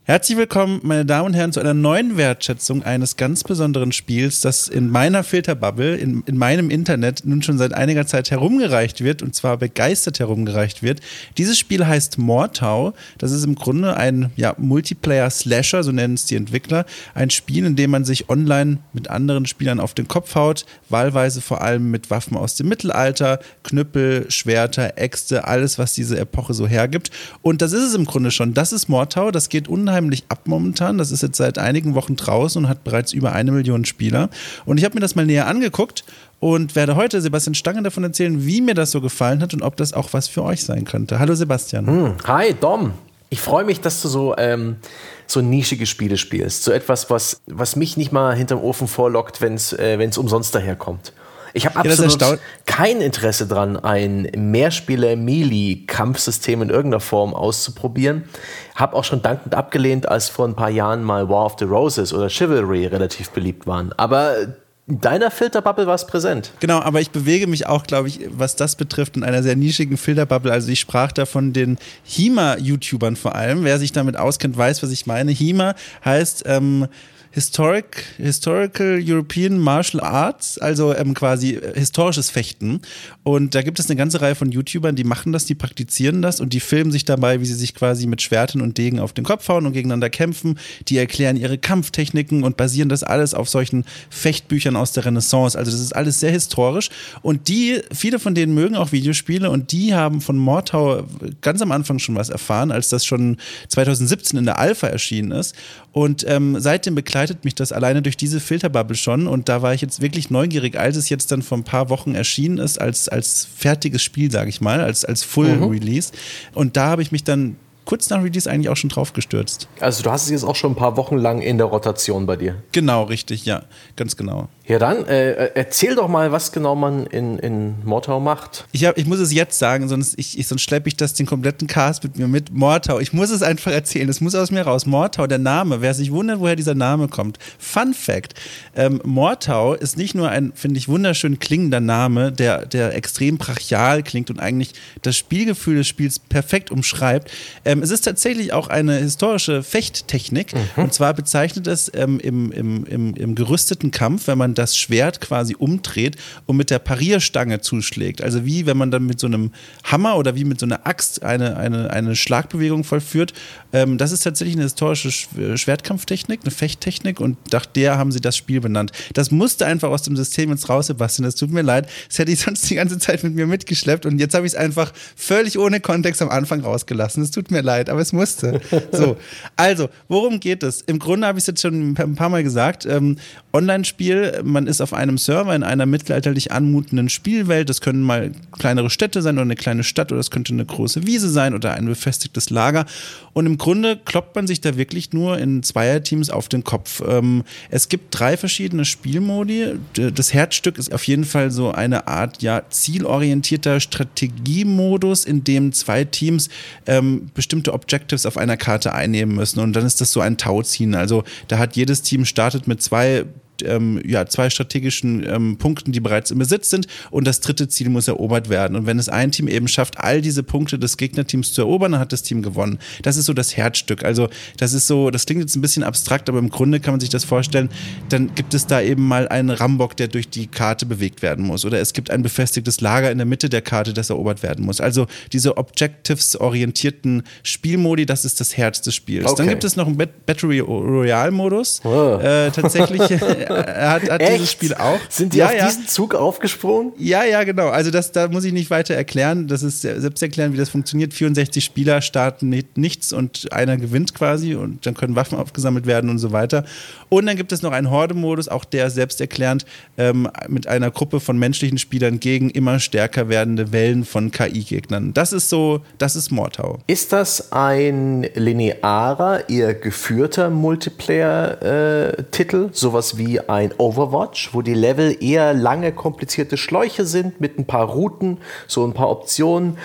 Herzlich willkommen, meine Damen und Herren, zu einer neuen Wertschätzung eines ganz besonderen Spiels, das in meiner Filterbubble, in meinem Internet nun schon seit einiger Zeit herumgereicht wird, und zwar begeistert herumgereicht wird. Dieses Spiel heißt Mortau. Das ist im Grunde ein Multiplayer-Slasher, so nennen es die Entwickler. Ein Spiel, in dem man sich online mit anderen Spielern auf den Kopf haut, wahlweise vor allem mit Waffen aus dem Mittelalter, Knüppel, Schwerter, Äxte, alles, was diese Epoche so hergibt. Und das ist es im Grunde schon. Das ist Mortau. Das geht unheimlich ab momentan. Das ist jetzt seit einigen Wochen draußen und hat bereits über 1 Million Spieler. Und ich habe mir das mal näher angeguckt und werde heute Sebastian Stange davon erzählen, wie mir das so gefallen hat und ob das auch was für euch sein könnte. Hallo Sebastian. Hi Dom. Ich freue mich, dass du so nischige Spiele spielst. So etwas, was mich nicht mal hinterm Ofen vorlockt, wenn es umsonst daherkommt. Ich habe absolut kein Interesse dran, ein Mehrspieler-Melee-Kampfsystem in irgendeiner Form auszuprobieren. Habe auch schon dankend abgelehnt, als vor ein paar Jahren mal War of the Roses oder Chivalry relativ beliebt waren. Aber in deiner Filterbubble war es präsent. Genau, aber ich bewege mich auch, glaube ich, was das betrifft, in einer sehr nischigen Filterbubble. Also ich sprach da von den HEMA-YouTubern vor allem. Wer sich damit auskennt, weiß, was ich meine. HEMA heißt Historical European Martial Arts, also quasi historisches Fechten. Und da gibt es eine ganze Reihe von YouTubern, die machen das, die praktizieren das und die filmen sich dabei, wie sie sich quasi mit Schwertern und Degen auf den Kopf hauen und gegeneinander kämpfen. Die erklären ihre Kampftechniken und basieren das alles auf solchen Fechtbüchern aus der Renaissance. Also das ist alles sehr historisch. Und viele von denen mögen auch Videospiele und die haben von Mortau ganz am Anfang schon was erfahren, als das schon 2017 in der Alpha erschienen ist. Und seitdem begleitet mich das alleine durch diese Filterbubble schon. Und da war ich jetzt wirklich neugierig, als es jetzt dann vor ein paar Wochen erschienen ist, als fertiges Spiel, sage ich mal, als Full Release. Und da habe ich mich dann kurz nach Release eigentlich auch schon drauf gestürzt. Also du hast es jetzt auch schon ein paar Wochen lang in der Rotation bei dir. Genau, richtig, ja, ganz genau. Ja dann, erzähl doch mal, was genau man in Mortau macht. Ich muss es jetzt sagen, sonst schleppe ich den kompletten Cast mit mir mit. Mortau, ich muss es einfach erzählen, es muss aus mir raus. Mortau, der Name, wer sich wundert, woher dieser Name kommt. Fun Fact, Mortau ist nicht nur ein, finde ich, wunderschön klingender Name, der extrem brachial klingt und eigentlich das Spielgefühl des Spiels perfekt umschreibt. Es ist tatsächlich auch eine historische Fechttechnik. Und zwar bezeichnet es im gerüsteten Kampf, wenn man das Schwert quasi umdreht und mit der Parierstange zuschlägt. Also wie wenn man dann mit so einem Hammer oder wie mit so einer Axt eine Schlagbewegung vollführt. Das ist tatsächlich eine historische Schwertkampftechnik, eine Fechttechnik und nach der haben sie das Spiel benannt. Das musste einfach aus dem System jetzt raus, Sebastian. Das tut mir leid. Das hätte ich sonst die ganze Zeit mit mir mitgeschleppt und jetzt habe ich es einfach völlig ohne Kontext am Anfang rausgelassen. Es tut mir leid, aber es musste. So, also, worum geht es? Im Grunde habe ich es jetzt schon ein paar Mal gesagt. Online-Spiel, man ist auf einem Server in einer mittelalterlich anmutenden Spielwelt. Das können mal kleinere Städte sein oder eine kleine Stadt oder es könnte eine große Wiese sein oder ein befestigtes Lager. Und im Grunde kloppt man sich da wirklich nur in Zweierteams auf den Kopf. Es gibt 3 verschiedene Spielmodi. Das Herzstück ist auf jeden Fall so eine Art zielorientierter Strategiemodus, in dem 2 Teams bestimmte Objectives auf einer Karte einnehmen müssen. Und dann ist das so ein Tauziehen. Also da hat jedes Team startet mit 2 strategischen Punkten, die bereits im Besitz sind und das 3. Ziel muss erobert werden. Und wenn es ein Team eben schafft, all diese Punkte des Gegnerteams zu erobern, dann hat das Team gewonnen. Das ist so das Herzstück. Also das klingt jetzt ein bisschen abstrakt, aber im Grunde kann man sich das vorstellen, dann gibt es da eben mal einen Rambock, der durch die Karte bewegt werden muss oder es gibt ein befestigtes Lager in der Mitte der Karte, das erobert werden muss. Also diese Objectives-orientierten Spielmodi, das ist das Herz des Spiels. Okay. Dann gibt es noch einen Battle Royale-Modus. Tatsächlich hat dieses Spiel auch. Sind die auf diesen Zug aufgesprungen? Ja, genau. Also da muss ich nicht weiter erklären. Das ist selbst erklären, wie das funktioniert. 64 Spieler starten nichts und einer gewinnt quasi und dann können Waffen aufgesammelt werden und so weiter. Und dann gibt es noch einen Horde-Modus, auch der selbsterklärend, mit einer Gruppe von menschlichen Spielern gegen immer stärker werdende Wellen von KI-Gegnern. Das ist Mortau. Ist das ein linearer, eher geführter Multiplayer-Titel? Sowas wie ein Overwatch, wo die Level eher lange, komplizierte Schläuche sind mit ein paar Routen, so ein paar Optionen,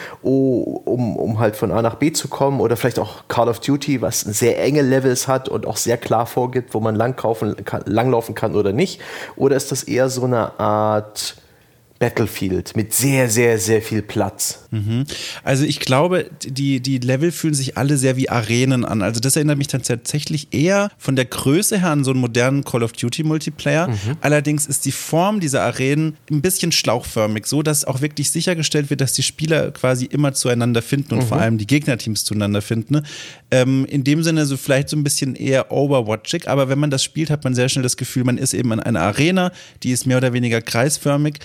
um halt von A nach B zu kommen, oder vielleicht auch Call of Duty, was sehr enge Levels hat und auch sehr klar vorgibt, wo man langlaufen kann oder nicht, oder ist das eher so eine Art Battlefield mit sehr, sehr, sehr viel Platz. Also ich glaube, die Level fühlen sich alle sehr wie Arenen an. Also das erinnert mich dann tatsächlich eher von der Größe her an so einen modernen Call of Duty Multiplayer. Allerdings ist die Form dieser Arenen ein bisschen schlauchförmig, so dass auch wirklich sichergestellt wird, dass die Spieler quasi immer zueinander finden und vor allem die Gegnerteams zueinander finden. In dem Sinne so vielleicht so ein bisschen eher Overwatchig, aber wenn man das spielt, hat man sehr schnell das Gefühl, man ist eben in einer Arena, die ist mehr oder weniger kreisförmig.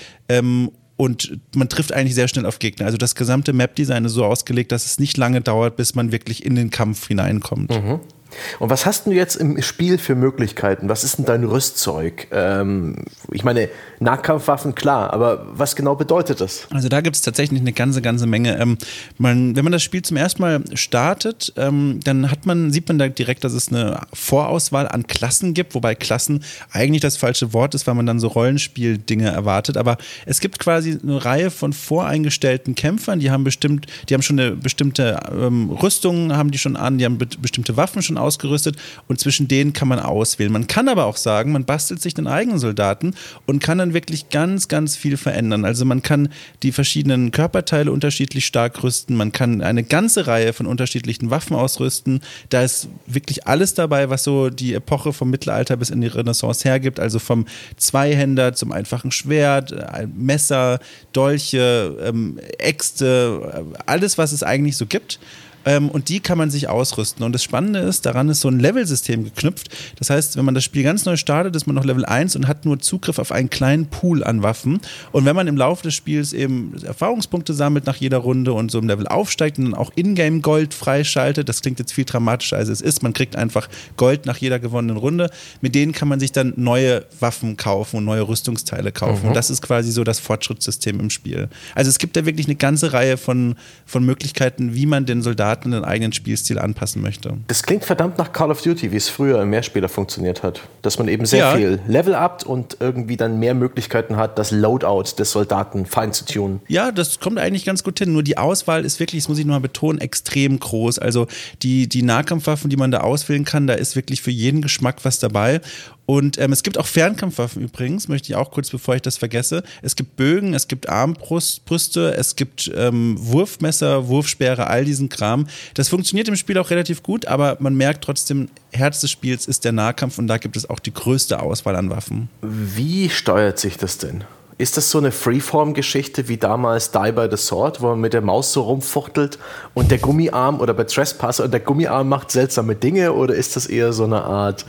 Und man trifft eigentlich sehr schnell auf Gegner. Also das gesamte Map-Design ist so ausgelegt, dass es nicht lange dauert, bis man wirklich in den Kampf hineinkommt. Und was hast du jetzt im Spiel für Möglichkeiten? Was ist denn dein Rüstzeug? Ich meine, Nahkampfwaffen, klar, aber was genau bedeutet das? Also da gibt es tatsächlich eine ganze Menge. Wenn man das Spiel zum ersten Mal startet, dann sieht man da direkt, dass es eine Vorauswahl an Klassen gibt, wobei Klassen eigentlich das falsche Wort ist, weil man dann so Rollenspiel-Dinge erwartet. Aber es gibt quasi eine Reihe von voreingestellten Kämpfern, die haben schon eine bestimmte Rüstung, haben die schon an, die haben bestimmte Waffen schon ausgerüstet und zwischen denen kann man auswählen. Man kann aber auch sagen, man bastelt sich den eigenen Soldaten und kann dann wirklich ganz viel verändern. Also man kann die verschiedenen Körperteile unterschiedlich stark rüsten, man kann eine ganze Reihe von unterschiedlichen Waffen ausrüsten. Da ist wirklich alles dabei, was so die Epoche vom Mittelalter bis in die Renaissance hergibt, also vom Zweihänder zum einfachen Schwert, Messer, Dolche, Äxte, alles, was es eigentlich so gibt. Und die kann man sich ausrüsten. Und das Spannende ist, daran ist so ein Level-System geknüpft. Das heißt, wenn man das Spiel ganz neu startet, ist man noch Level 1 und hat nur Zugriff auf einen kleinen Pool an Waffen. Und wenn man im Laufe des Spiels eben Erfahrungspunkte sammelt nach jeder Runde und so im Level aufsteigt und dann auch Ingame Gold freischaltet, das klingt jetzt viel dramatischer als es ist, man kriegt einfach Gold nach jeder gewonnenen Runde, mit denen kann man sich dann neue Waffen kaufen und neue Rüstungsteile kaufen. Und das ist quasi so das Fortschrittssystem im Spiel. Also es gibt da wirklich eine ganze Reihe von Möglichkeiten, wie man den Soldaten den eigenen Spielstil anpassen möchte. Das klingt verdammt nach Call of Duty, wie es früher im Mehrspieler funktioniert hat. Dass man eben sehr viel Level-upt und irgendwie dann mehr Möglichkeiten hat, das Loadout des Soldaten fein zu tunen. Ja, das kommt eigentlich ganz gut hin. Nur die Auswahl ist wirklich, das muss ich nochmal betonen, extrem groß. Also die Nahkampfwaffen, die man da auswählen kann, da ist wirklich für jeden Geschmack was dabei. Und es gibt auch Fernkampfwaffen übrigens, möchte ich auch kurz, bevor ich das vergesse. Es gibt Bögen, es gibt Armbrüste, es gibt Wurfmesser, Wurfspeere, all diesen Kram. Das funktioniert im Spiel auch relativ gut, aber man merkt trotzdem, Herz des Spiels ist der Nahkampf und da gibt es auch die größte Auswahl an Waffen. Wie steuert sich das denn? Ist das so eine Freeform-Geschichte wie damals Die by the Sword, wo man mit der Maus so rumfuchtelt und der Gummiarm oder bei Trespasser und der Gummiarm macht seltsame Dinge, oder ist das eher so eine Art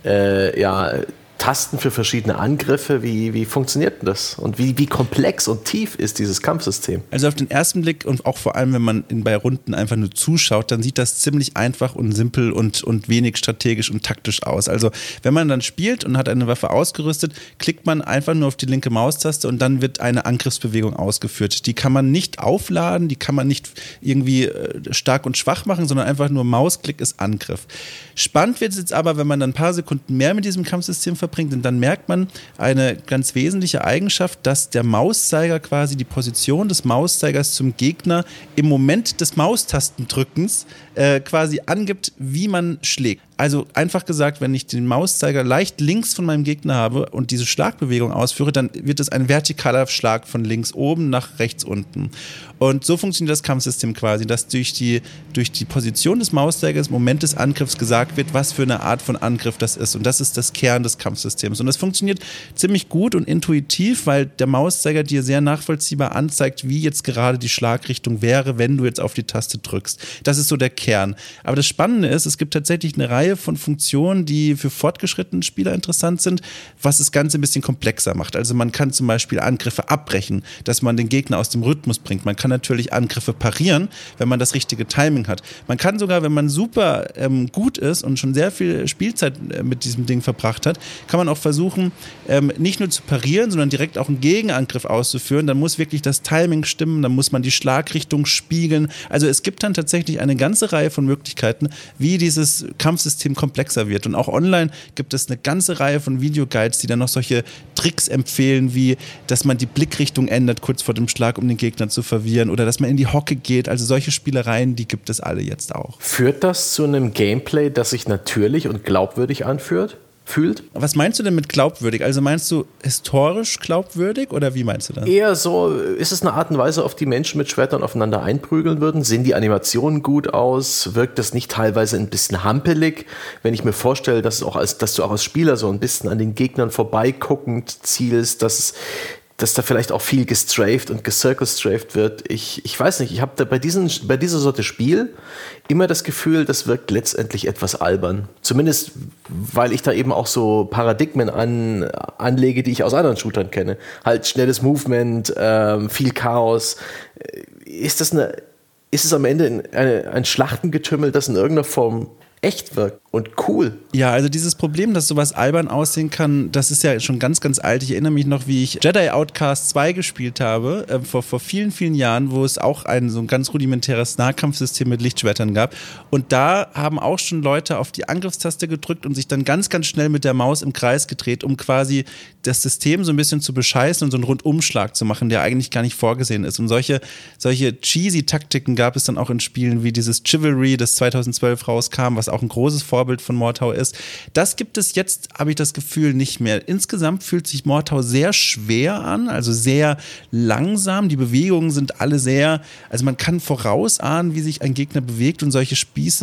Tasten für verschiedene Angriffe? Wie funktioniert denn das? Und wie komplex und tief ist dieses Kampfsystem? Also auf den ersten Blick und auch vor allem, wenn man bei Runden einfach nur zuschaut, dann sieht das ziemlich einfach und simpel und wenig strategisch und taktisch aus. Also wenn man dann spielt und hat eine Waffe ausgerüstet, klickt man einfach nur auf die linke Maustaste und dann wird eine Angriffsbewegung ausgeführt. Die kann man nicht aufladen, die kann man nicht irgendwie stark und schwach machen, sondern einfach nur Mausklick ist Angriff. Spannend wird es jetzt aber, wenn man dann ein paar Sekunden mehr mit diesem Kampfsystem verbringt, und dann merkt man eine ganz wesentliche Eigenschaft, dass der Mauszeiger quasi die Position des Mauszeigers zum Gegner im Moment des Maustastendrückens quasi angibt, wie man schlägt. Also einfach gesagt, wenn ich den Mauszeiger leicht links von meinem Gegner habe und diese Schlagbewegung ausführe, dann wird es ein vertikaler Schlag von links oben nach rechts unten. Und so funktioniert das Kampfsystem quasi, dass durch die Position des Mauszeigers im Moment des Angriffs gesagt wird, was für eine Art von Angriff das ist. Und das ist das Kern des Kampfsystems. Und das funktioniert ziemlich gut und intuitiv, weil der Mauszeiger dir sehr nachvollziehbar anzeigt, wie jetzt gerade die Schlagrichtung wäre, wenn du jetzt auf die Taste drückst. Das ist so der Kern. Aber das Spannende ist, es gibt tatsächlich eine Reihe von Funktionen, die für fortgeschrittene Spieler interessant sind, was das Ganze ein bisschen komplexer macht. Also man kann zum Beispiel Angriffe abbrechen, dass man den Gegner aus dem Rhythmus bringt. Man kann natürlich Angriffe parieren, wenn man das richtige Timing hat. Man kann sogar, wenn man super gut ist und schon sehr viel Spielzeit mit diesem Ding verbracht hat, kann man auch versuchen, nicht nur zu parieren, sondern direkt auch einen Gegenangriff auszuführen. Dann muss wirklich das Timing stimmen, dann muss man die Schlagrichtung spiegeln. Also es gibt dann tatsächlich eine ganze Reihe von Möglichkeiten, wie dieses Kampfsystem komplexer wird. Und auch online gibt es eine ganze Reihe von Videoguides, die dann noch solche Tricks empfehlen, wie, dass man die Blickrichtung ändert kurz vor dem Schlag, um den Gegner zu verwirren, oder dass man in die Hocke geht. Also solche Spielereien, die gibt es alle jetzt auch. Führt das zu einem Gameplay, das sich natürlich und glaubwürdig anfühlt? fühlt. Was meinst du denn mit glaubwürdig? Also meinst du historisch glaubwürdig oder wie meinst du das? Eher so, ist es eine Art und Weise, auf die Menschen mit Schwertern aufeinander einprügeln würden? Sehen die Animationen gut aus? Wirkt das nicht teilweise ein bisschen hampelig? Wenn ich mir vorstelle, dass du auch als Spieler so ein bisschen an den Gegnern vorbeiguckend zielst, dass da vielleicht auch viel gestrafed und gecircle-strafed wird. Ich weiß nicht, ich habe da bei dieser Sorte Spiel immer das Gefühl, das wirkt letztendlich etwas albern. Zumindest, weil ich da eben auch so Paradigmen anlege, die ich aus anderen Shootern kenne. Halt schnelles Movement, viel Chaos. Ist es am Ende ein Schlachtengetümmel, das in irgendeiner Form echt wirkt und cool? Ja, also dieses Problem, dass sowas albern aussehen kann, das ist ja schon ganz, ganz alt. Ich erinnere mich noch, wie ich Jedi Outcast 2 gespielt habe, vor vielen, vielen Jahren, wo es auch so ein ganz rudimentäres Nahkampfsystem mit Lichtschwertern gab. Und da haben auch schon Leute auf die Angriffstaste gedrückt und sich dann ganz, ganz schnell mit der Maus im Kreis gedreht, um quasi das System so ein bisschen zu bescheißen und so einen Rundumschlag zu machen, der eigentlich gar nicht vorgesehen ist. Und solche cheesy Taktiken gab es dann auch in Spielen wie dieses Chivalry, das 2012 rauskam, was auch ein großes Vorbild von Mordhau ist. Das gibt es jetzt, habe ich das Gefühl, nicht mehr. Insgesamt fühlt sich Mordhau sehr schwer an, also sehr langsam. Die Bewegungen sind alle also man kann vorausahnen, wie sich ein Gegner bewegt, und solche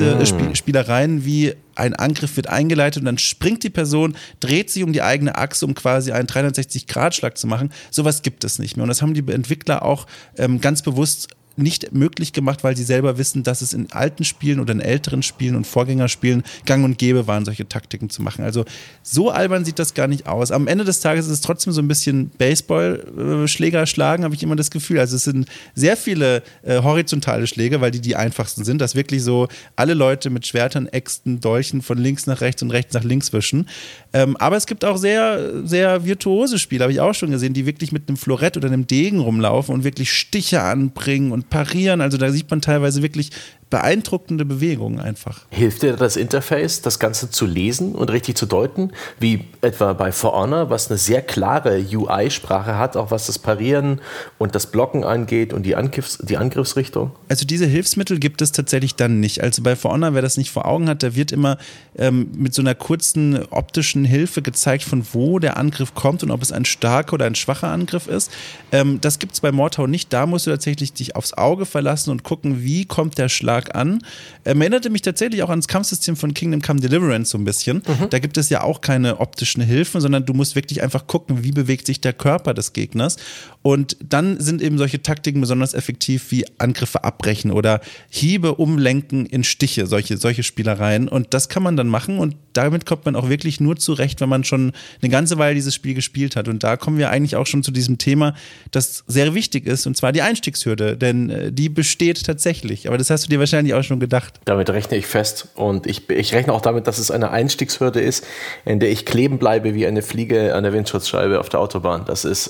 Spielereien wie ein Angriff wird eingeleitet und dann springt die Person, dreht sich um die eigene Achse, um quasi einen 360-Grad-Schlag zu machen. Sowas gibt es nicht mehr. Und das haben die Entwickler auch ganz bewusst nicht möglich gemacht, weil sie selber wissen, dass es in alten Spielen oder in älteren Spielen und Vorgängerspielen gang und gäbe waren, solche Taktiken zu machen. Also so albern sieht das gar nicht aus. Am Ende des Tages ist es trotzdem so ein bisschen Baseball-Schläger schlagen, habe ich immer das Gefühl. Also es sind sehr viele horizontale Schläge, weil die einfachsten sind, dass wirklich so alle Leute mit Schwertern, Äxten, Dolchen von links nach rechts und rechts nach links wischen. Aber es gibt auch sehr, sehr virtuose Spiele, habe ich auch schon gesehen, die wirklich mit einem Florett oder einem Degen rumlaufen und wirklich Stiche anbringen und parieren. Also da sieht man teilweise wirklich beeindruckende Bewegungen einfach. Hilft dir das Interface, das Ganze zu lesen und richtig zu deuten? Wie etwa bei For Honor, was eine sehr klare UI-Sprache hat, auch was das Parieren und das Blocken angeht und die Angriffsrichtung? Also diese Hilfsmittel gibt es tatsächlich dann nicht. Also bei For Honor, wer das nicht vor Augen hat, da wird immer mit so einer kurzen optischen Hilfe gezeigt, von wo der Angriff kommt und ob es ein starker oder ein schwacher Angriff ist. Das gibt es bei Mordhau nicht. Da musst du tatsächlich dich aufs Auge verlassen und gucken, wie kommt der Schlag an. Erinnerte mich tatsächlich auch ans Kampfsystem von Kingdom Come Deliverance so ein bisschen. Da gibt es ja auch keine optischen Hilfen, sondern du musst wirklich einfach gucken, wie bewegt sich der Körper des Gegners. Und dann sind eben solche Taktiken besonders effektiv wie Angriffe abbrechen oder Hiebe umlenken in Stiche, solche Spielereien. Und das kann man dann machen und damit kommt man auch wirklich nur zurecht, wenn man schon eine ganze Weile dieses Spiel gespielt hat. Und da kommen wir eigentlich auch schon zu diesem Thema, das sehr wichtig ist, und zwar die Einstiegshürde, denn die besteht tatsächlich. Aber das hast du dir wahrscheinlich auch schon gedacht. Damit rechne ich fest und ich rechne auch damit, dass es eine Einstiegshürde ist, in der ich kleben bleibe wie eine Fliege an der Windschutzscheibe auf der Autobahn. Das ist,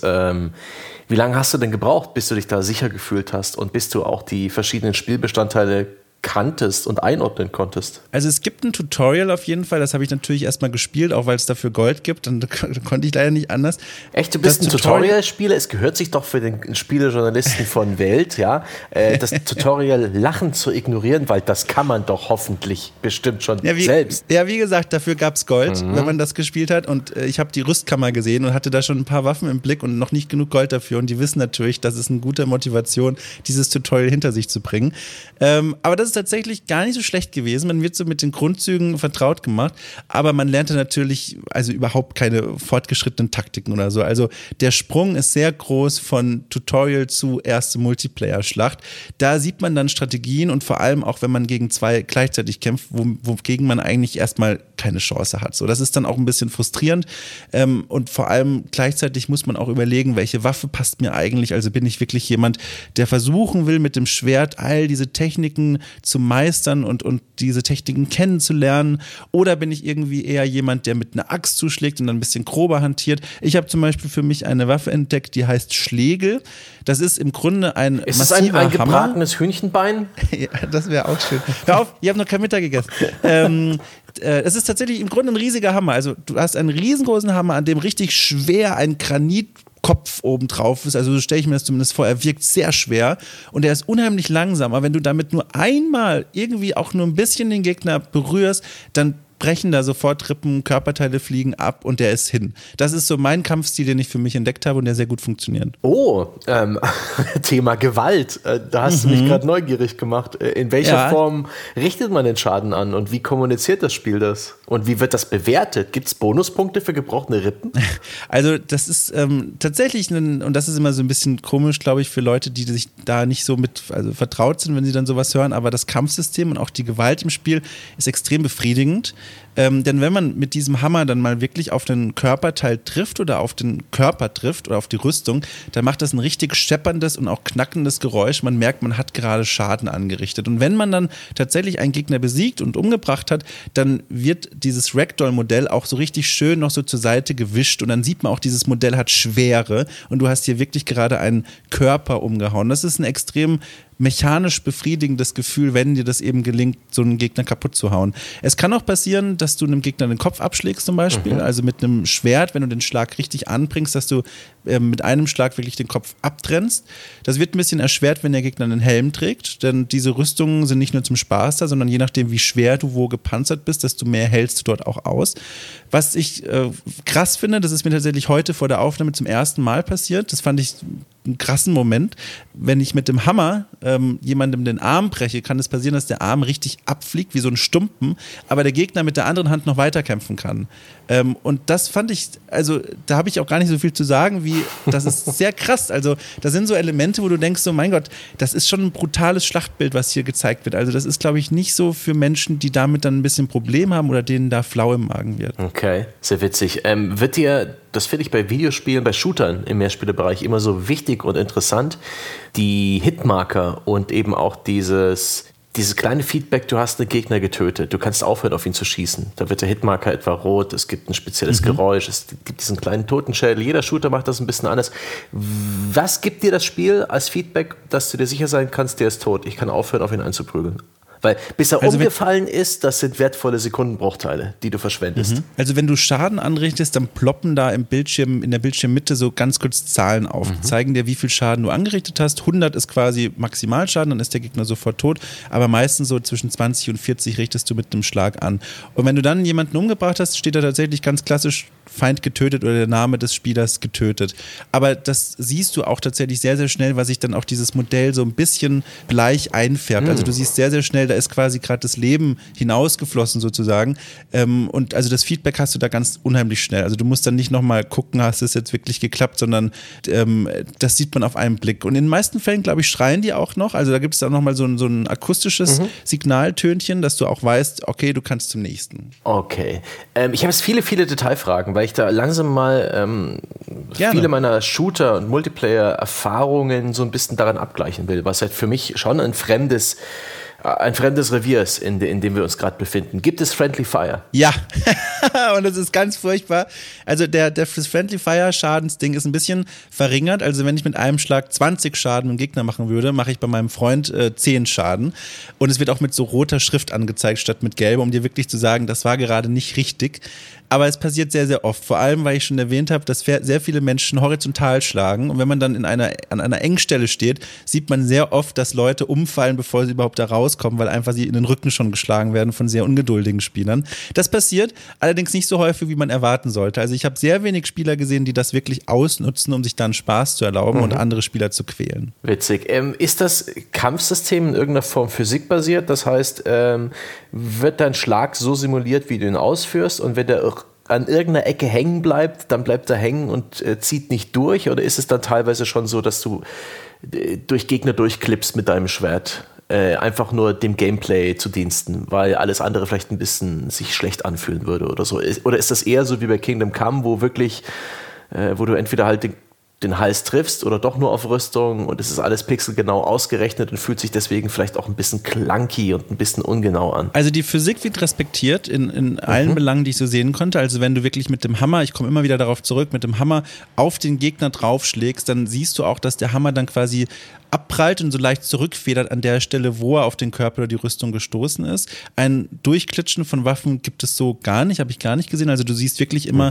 wie lange hast du denn gebraucht, bis du dich da sicher gefühlt hast und bis du auch die verschiedenen Spielbestandteile kanntest und einordnen konntest? Also es gibt ein Tutorial auf jeden Fall, das habe ich natürlich erstmal gespielt, auch weil es dafür Gold gibt, dann konnte ich leider nicht anders. Echt, du bist ein Tutorial-Spieler? Es gehört sich doch für den Spielejournalisten von Welt, ja, das Tutorial Lachen zu ignorieren, weil das kann man doch hoffentlich bestimmt schon selbst. Ja, wie gesagt, dafür gab es Gold, wenn man das gespielt hat, und ich habe die Rüstkammer gesehen und hatte da schon ein paar Waffen im Blick und noch nicht genug Gold dafür, und die wissen natürlich, das ist eine gute Motivation, dieses Tutorial hinter sich zu bringen. Aber das ist tatsächlich gar nicht so schlecht gewesen. Man wird so mit den Grundzügen vertraut gemacht, aber man lernte natürlich also überhaupt keine fortgeschrittenen Taktiken oder so. Also der Sprung ist sehr groß von Tutorial zu erste Multiplayer-Schlacht. Da sieht man dann Strategien und vor allem auch, wenn man gegen zwei gleichzeitig kämpft, wogegen man eigentlich erstmal keine Chance hat. So, das ist dann auch ein bisschen frustrierend, und vor allem gleichzeitig muss man auch überlegen, welche Waffe passt mir eigentlich. Also bin ich wirklich jemand, der versuchen will, mit dem Schwert all diese Techniken zu meistern und diese Techniken kennenzulernen, oder bin ich irgendwie eher jemand, der mit einer Axt zuschlägt und dann ein bisschen grober hantiert. Ich habe zum Beispiel für mich eine Waffe entdeckt, die heißt Schlegel. Das ist im Grunde ein massiver Hammer. Ist es ein gebratenes Hühnchenbein? Ja, das wäre auch schön. Hör auf, ihr habt noch kein Mittag gegessen. Es ist tatsächlich im Grunde ein riesiger Hammer. Also du hast einen riesengroßen Hammer, an dem richtig schwer ein Granitkopf oben drauf ist. Also so stelle ich mir das zumindest vor. Er wirkt sehr schwer und er ist unheimlich langsam. Aber wenn du damit nur einmal irgendwie auch nur ein bisschen den Gegner berührst, dann brechen da sofort Rippen, Körperteile fliegen ab und der ist hin. Das ist so mein Kampfstil, den ich für mich entdeckt habe und der sehr gut funktioniert. Oh, Thema Gewalt. Da hast du mich gerade neugierig gemacht. In welcher Form richtet man den Schaden an und wie kommuniziert das Spiel das? Und wie wird das bewertet? Gibt es Bonuspunkte für gebrochene Rippen? Also das ist tatsächlich, und das ist immer so ein bisschen komisch, glaube ich, für Leute, die sich da nicht so mit vertraut sind, wenn sie dann sowas hören, aber das Kampfsystem und auch die Gewalt im Spiel ist extrem befriedigend. Denn wenn man mit diesem Hammer dann mal wirklich auf den Körperteil trifft oder auf den Körper trifft oder auf die Rüstung, dann macht das ein richtig schepperndes und auch knackendes Geräusch. Man merkt, man hat gerade Schaden angerichtet. Und wenn man dann tatsächlich einen Gegner besiegt und umgebracht hat, dann wird dieses Ragdoll-Modell auch so richtig schön noch so zur Seite gewischt und dann sieht man auch, dieses Modell hat Schwere und du hast hier wirklich gerade einen Körper umgehauen. Das ist ein extrem mechanisch befriedigendes Gefühl, wenn dir das eben gelingt, so einen Gegner kaputt zu hauen. Es kann auch passieren, dass du einem Gegner den Kopf abschlägst zum Beispiel, also mit einem Schwert, wenn du den Schlag richtig anbringst, dass du mit einem Schlag wirklich den Kopf abtrennst. Das wird ein bisschen erschwert, wenn der Gegner einen Helm trägt, denn diese Rüstungen sind nicht nur zum Spaß da, sondern je nachdem, wie schwer du wo gepanzert bist, desto mehr hältst du dort auch aus. Was ich krass finde, das ist mir tatsächlich heute vor der Aufnahme zum ersten Mal passiert, das fand ich einen krassen Moment. Wenn ich mit dem Hammer jemandem den Arm breche, kann es passieren, dass der Arm richtig abfliegt, wie so ein Stumpen, aber der Gegner mit der anderen Hand noch weiterkämpfen kann. Und das fand ich, also da habe ich auch gar nicht so viel zu sagen, wie, das ist sehr krass. Also da sind so Elemente, wo du denkst, so mein Gott, das ist schon ein brutales Schlachtbild, was hier gezeigt wird. Also das ist, glaube ich, nicht so für Menschen, die damit dann ein bisschen Problem haben oder denen da flau im Magen wird. Okay, sehr witzig. Wird dir, das finde ich bei Videospielen, bei Shootern im Mehrspielerbereich immer so wichtig und interessant, die Hitmarker und eben auch dieses kleine Feedback, du hast einen Gegner getötet, du kannst aufhören, auf ihn zu schießen. Da wird der Hitmarker etwa rot, es gibt ein spezielles Geräusch, es gibt diesen kleinen Totenschädel, jeder Shooter macht das ein bisschen anders. Was gibt dir das Spiel als Feedback, dass du dir sicher sein kannst, der ist tot, ich kann aufhören, auf ihn einzuprügeln? Weil bis er umgefallen ist, das sind wertvolle Sekundenbruchteile, die du verschwendest. Also wenn du Schaden anrichtest, dann ploppen da im Bildschirm, in der Bildschirmmitte so ganz kurz Zahlen auf. Die zeigen dir, wie viel Schaden du angerichtet hast. 100 ist quasi Maximalschaden, dann ist der Gegner sofort tot. Aber meistens so zwischen 20 und 40 richtest du mit einem Schlag an. Und wenn du dann jemanden umgebracht hast, steht da tatsächlich ganz klassisch Feind getötet oder der Name des Spielers getötet. Aber das siehst du auch tatsächlich sehr, sehr schnell, weil sich dann auch dieses Modell so ein bisschen bleich einfärbt. Also du siehst sehr, sehr schnell, da ist quasi gerade das Leben hinausgeflossen sozusagen. Und also das Feedback hast du da ganz unheimlich schnell. Also du musst dann nicht nochmal gucken, hast es jetzt wirklich geklappt, sondern das sieht man auf einen Blick. Und in den meisten Fällen, glaube ich, schreien die auch noch. Also da gibt es auch nochmal so ein akustisches Signaltönchen, dass du auch weißt, okay, du kannst zum nächsten. Okay. Ich habe jetzt viele, viele Detailfragen, weil ich da langsam mal viele meiner Shooter- und Multiplayer-Erfahrungen so ein bisschen daran abgleichen will, was halt für mich schon ein fremdes Revier ist, in dem wir uns gerade befinden. Gibt es Friendly Fire? Ja, und das ist ganz furchtbar. Also das Friendly Fire Schadensding ist ein bisschen verringert. Also wenn ich mit einem Schlag 20 Schaden im Gegner machen würde, mache ich bei meinem Freund 10 Schaden. Und es wird auch mit so roter Schrift angezeigt statt mit gelber, um dir wirklich zu sagen, das war gerade nicht richtig. Aber es passiert sehr, sehr oft. Vor allem, weil ich schon erwähnt habe, dass sehr viele Menschen horizontal schlagen. Und wenn man dann an einer Engstelle steht, sieht man sehr oft, dass Leute umfallen, bevor sie überhaupt da rauskommen, weil einfach sie in den Rücken schon geschlagen werden von sehr ungeduldigen Spielern. Das passiert allerdings nicht so häufig, wie man erwarten sollte. Also ich habe sehr wenig Spieler gesehen, die das wirklich ausnutzen, um sich dann Spaß zu erlauben und andere Spieler zu quälen. Witzig. Ist das Kampfsystem in irgendeiner Form physikbasiert? Das heißt, wird dein Schlag so simuliert, wie du ihn ausführst, und wenn der an irgendeiner Ecke hängen bleibt, dann bleibt er hängen und zieht nicht durch? Oder ist es dann teilweise schon so, dass du durch Gegner durchklippst mit deinem Schwert? Einfach nur dem Gameplay zu diensten, weil alles andere vielleicht ein bisschen sich schlecht anfühlen würde oder so. Oder ist das eher so wie bei Kingdom Come, wo du entweder halt den Hals triffst oder doch nur auf Rüstung und es ist alles pixelgenau ausgerechnet und fühlt sich deswegen vielleicht auch ein bisschen clunky und ein bisschen ungenau an. Also die Physik wird respektiert in allen Belangen, die ich so sehen konnte. Also wenn du wirklich mit dem Hammer, ich komme immer wieder darauf zurück, mit dem Hammer auf den Gegner draufschlägst, dann siehst du auch, dass der Hammer dann quasi abprallt und so leicht zurückfedert an der Stelle, wo er auf den Körper oder die Rüstung gestoßen ist. Ein Durchklitschen von Waffen gibt es so gar nicht, habe ich gar nicht gesehen. Also du siehst wirklich immer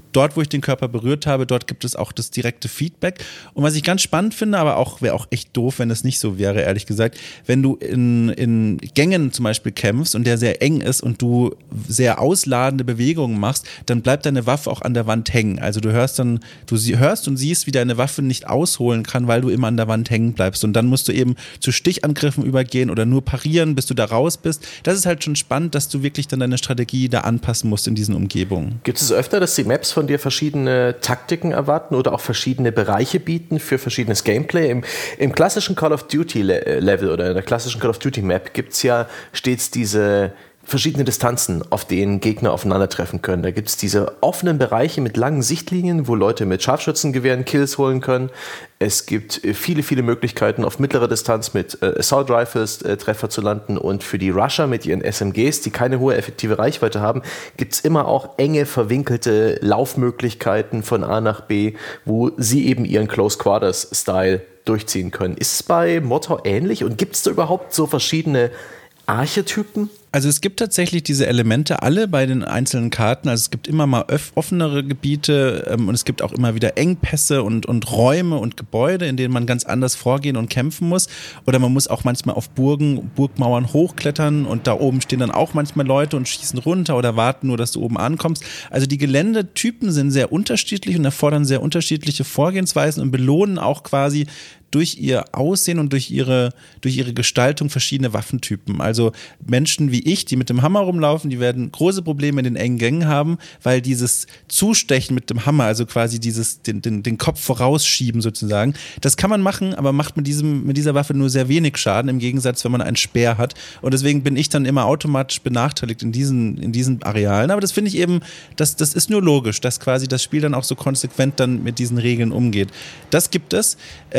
dort, wo ich den Körper berührt habe, dort gibt es auch das direkte Feedback. Und was ich ganz spannend finde, aber auch wäre auch echt doof, wenn es nicht so wäre, ehrlich gesagt, wenn du in Gängen zum Beispiel kämpfst und der sehr eng ist und du sehr ausladende Bewegungen machst, dann bleibt deine Waffe auch an der Wand hängen. Also du hörst und siehst, wie deine Waffe nicht ausholen kann, weil du immer an der Wand hängen bleibst. Und dann musst du eben zu Stichangriffen übergehen oder nur parieren, bis du da raus bist. Das ist halt schon spannend, dass du wirklich dann deine Strategie da anpassen musst in diesen Umgebungen. Gibt es öfter, dass die Maps von dir verschiedene Taktiken erwarten oder auch verschiedene Bereiche bieten für verschiedenes Gameplay? Im klassischen Call of Duty Level oder in der klassischen Call of Duty Map gibt es ja stets diese verschiedene Distanzen, auf denen Gegner aufeinandertreffen können. Da gibt es diese offenen Bereiche mit langen Sichtlinien, wo Leute mit Scharfschützengewehren Kills holen können. Es gibt viele, viele Möglichkeiten, auf mittlerer Distanz mit Assault Rifles Treffer zu landen. Und für die Rusher mit ihren SMGs, die keine hohe effektive Reichweite haben, gibt es immer auch enge, verwinkelte Laufmöglichkeiten von A nach B, wo sie eben ihren Close Quarters Style durchziehen können. Ist es bei Motto ähnlich und gibt es da überhaupt so verschiedene Archetypen? Also es gibt tatsächlich diese Elemente alle bei den einzelnen Karten. Also es gibt immer mal offenere Gebiete und es gibt auch immer wieder Engpässe und Räume und Gebäude, in denen man ganz anders vorgehen und kämpfen muss. Oder man muss auch manchmal auf Burgmauern hochklettern und da oben stehen dann auch manchmal Leute und schießen runter oder warten nur, dass du oben ankommst. Also die Geländetypen sind sehr unterschiedlich und erfordern sehr unterschiedliche Vorgehensweisen und belohnen auch quasi durch ihr Aussehen und durch ihre Gestaltung verschiedene Waffentypen. Also Menschen wie ich, die mit dem Hammer rumlaufen, die werden große Probleme in den engen Gängen haben, weil dieses Zustechen mit dem Hammer, also quasi den Kopf vorausschieben sozusagen, das kann man machen, aber macht mit dieser Waffe nur sehr wenig Schaden, im Gegensatz, wenn man einen Speer hat. Und deswegen bin ich dann immer automatisch benachteiligt in diesen Arealen. Aber das finde ich eben, das ist nur logisch, dass quasi das Spiel dann auch so konsequent dann mit diesen Regeln umgeht. Das gibt es.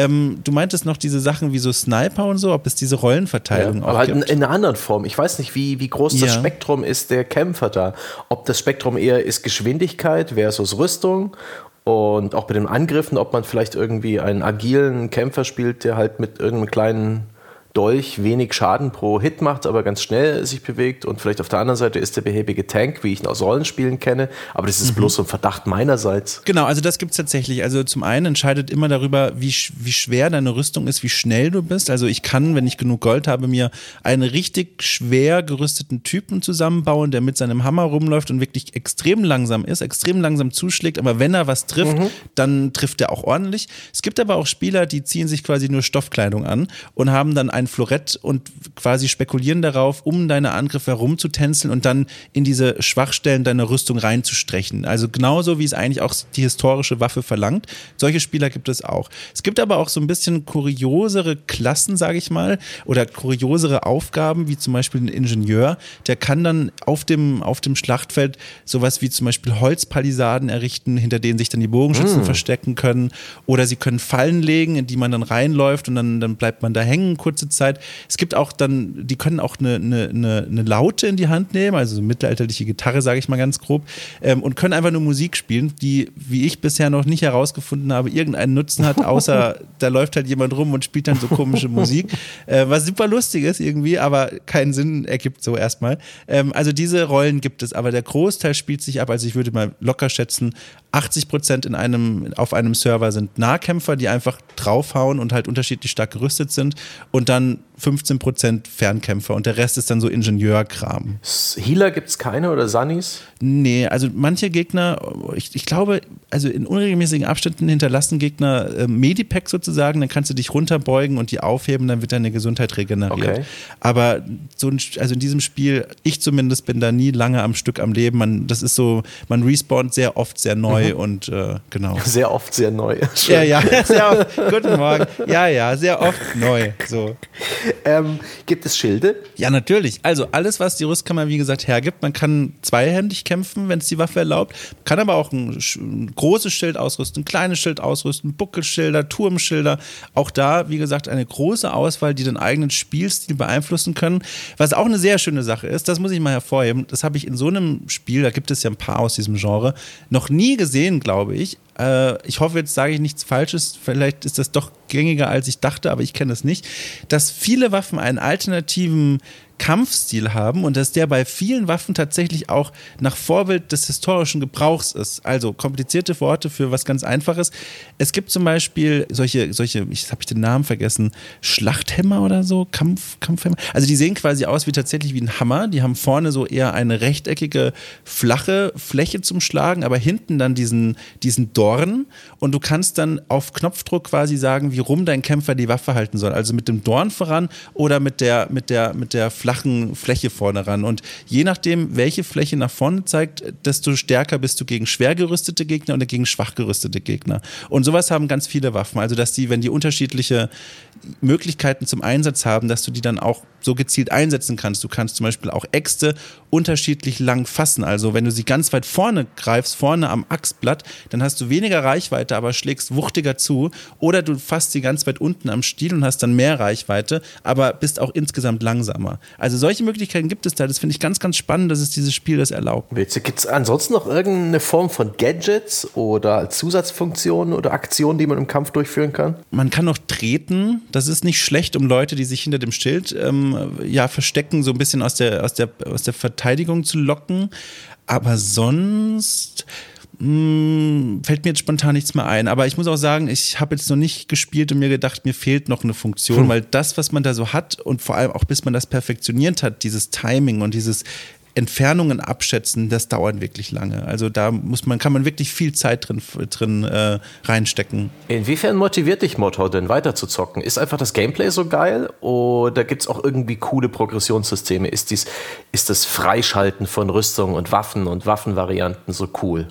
Du meintest noch diese Sachen wie so Sniper und so, ob es diese Rollenverteilung auch gibt. Aber halt in einer anderen Form. Ich weiß nicht, wie groß das Spektrum ist der Kämpfer da. Ob das Spektrum eher ist Geschwindigkeit versus Rüstung und auch bei den Angriffen, ob man vielleicht irgendwie einen agilen Kämpfer spielt, der halt mit irgendeinem kleinen Dolch wenig Schaden pro Hit macht, aber ganz schnell sich bewegt und vielleicht auf der anderen Seite ist der behäbige Tank, wie ich ihn aus Rollenspielen kenne, aber das ist bloß so ein Verdacht meinerseits. Genau, also das gibt es tatsächlich. Also zum einen entscheidet immer darüber, wie schwer deine Rüstung ist, wie schnell du bist. Also ich kann, wenn ich genug Gold habe, mir einen richtig schwer gerüsteten Typen zusammenbauen, der mit seinem Hammer rumläuft und wirklich extrem langsam ist, extrem langsam zuschlägt, aber wenn er was trifft, dann trifft er auch ordentlich. Es gibt aber auch Spieler, die ziehen sich quasi nur Stoffkleidung an und haben dann ein Florett und quasi spekulieren darauf, um deine Angriffe herumzutänzeln und dann in diese Schwachstellen deiner Rüstung reinzustrechen. Also genauso, wie es eigentlich auch die historische Waffe verlangt. Solche Spieler gibt es auch. Es gibt aber auch so ein bisschen kuriosere Klassen, sage ich mal, oder kuriosere Aufgaben, wie zum Beispiel ein Ingenieur, der kann dann auf dem Schlachtfeld sowas wie zum Beispiel Holzpalisaden errichten, hinter denen sich dann die Bogenschützen verstecken können, oder sie können Fallen legen, in die man dann reinläuft und dann bleibt man da hängen kurze Zeit. Es gibt auch dann, die können auch eine Laute in die Hand nehmen, also so mittelalterliche Gitarre, sage ich mal ganz grob, und können einfach nur Musik spielen, die, wie ich bisher noch nicht herausgefunden habe, irgendeinen Nutzen hat, außer da läuft halt jemand rum und spielt dann so komische Musik, was super lustig ist irgendwie, aber keinen Sinn ergibt so erstmal. Also diese Rollen gibt es, aber der Großteil spielt sich ab, also ich würde mal locker schätzen, 80% auf einem Server sind Nahkämpfer, die einfach draufhauen und halt unterschiedlich stark gerüstet sind, und dann 15% Fernkämpfer und der Rest ist dann so Ingenieurkram. Healer gibt es keine oder Sunnies? Nee, also manche Gegner, ich glaube, also in unregelmäßigen Abständen hinterlassen Gegner Medipack sozusagen, dann kannst du dich runterbeugen und die aufheben, dann wird deine Gesundheit regeneriert. Okay. Aber also in diesem Spiel, ich zumindest bin da nie lange am Stück am Leben. Man respawnt sehr oft sehr neu und genau. Sehr oft sehr neu. Ja, sehr oft. Guten Morgen. Ja, sehr oft neu. So. Gibt es Schilde? Ja, natürlich. Also alles, was die Rüstkammer, wie gesagt, hergibt. Man kann zweihändig kämpfen, wenn es die Waffe erlaubt. Man kann aber auch ein großes Schild ausrüsten, ein kleines Schild ausrüsten, Buckelschilder, Turmschilder. Auch da, wie gesagt, eine große Auswahl, die den eigenen Spielstil beeinflussen können. Was auch eine sehr schöne Sache ist, das muss ich mal hervorheben. Das habe ich in so einem Spiel, da gibt es ja ein paar aus diesem Genre, noch nie gesehen, glaube ich. Ich hoffe, jetzt sage ich nichts Falsches, vielleicht ist das doch gängiger, als ich dachte, aber ich kenne es nicht, dass viele Waffen einen alternativen Kampfstil haben und dass der bei vielen Waffen tatsächlich auch nach Vorbild des historischen Gebrauchs ist. Also komplizierte Worte für was ganz Einfaches. Es gibt zum Beispiel solche, ich habe den Namen vergessen, Schlachthämmer oder so, Kampfhämmer. Also die sehen quasi aus wie tatsächlich wie ein Hammer. Die haben vorne so eher eine rechteckige, flache Fläche zum Schlagen, aber hinten dann diesen Dorn und du kannst dann auf Knopfdruck quasi sagen, wie rum dein Kämpfer die Waffe halten soll. Also mit dem Dorn voran oder mit der flachen Fläche vorne ran. Und je nachdem, welche Fläche nach vorne zeigt, desto stärker bist du gegen schwer gerüstete Gegner oder gegen schwach gerüstete Gegner. Und sowas haben ganz viele Waffen. Also, dass die, wenn die unterschiedliche Möglichkeiten zum Einsatz haben, dass du die dann auch so gezielt einsetzen kannst. Du kannst zum Beispiel auch Äxte unterschiedlich lang fassen. Also wenn du sie ganz weit vorne greifst, vorne am Axtblatt, dann hast du weniger Reichweite, aber schlägst wuchtiger zu. Oder du fasst sie ganz weit unten am Stiel und hast dann mehr Reichweite, aber bist auch insgesamt langsamer. Also solche Möglichkeiten gibt es da. Das finde ich ganz, ganz spannend, dass es dieses Spiel das erlaubt. Gibt es ansonsten noch irgendeine Form von Gadgets oder Zusatzfunktionen oder Aktionen, die man im Kampf durchführen kann? Man kann noch treten. Das ist nicht schlecht, um Leute, die sich hinter dem Schild verstecken, so ein bisschen aus der Verteidigung zu locken. Aber sonst fällt mir jetzt spontan nichts mehr ein. Aber ich muss auch sagen, ich habe jetzt noch nicht gespielt und mir gedacht, mir fehlt noch eine Funktion, weil das, was man da so hat und vor allem auch bis man das perfektioniert hat, dieses Timing und dieses Entfernungen abschätzen, das dauert wirklich lange. Also da kann man wirklich viel Zeit drin reinstecken. Inwiefern motiviert dich Motto denn weiter zu zocken? Ist einfach das Gameplay so geil oder gibt es auch irgendwie coole Progressionssysteme? Ist das Freischalten von Rüstung und Waffen und Waffenvarianten so cool?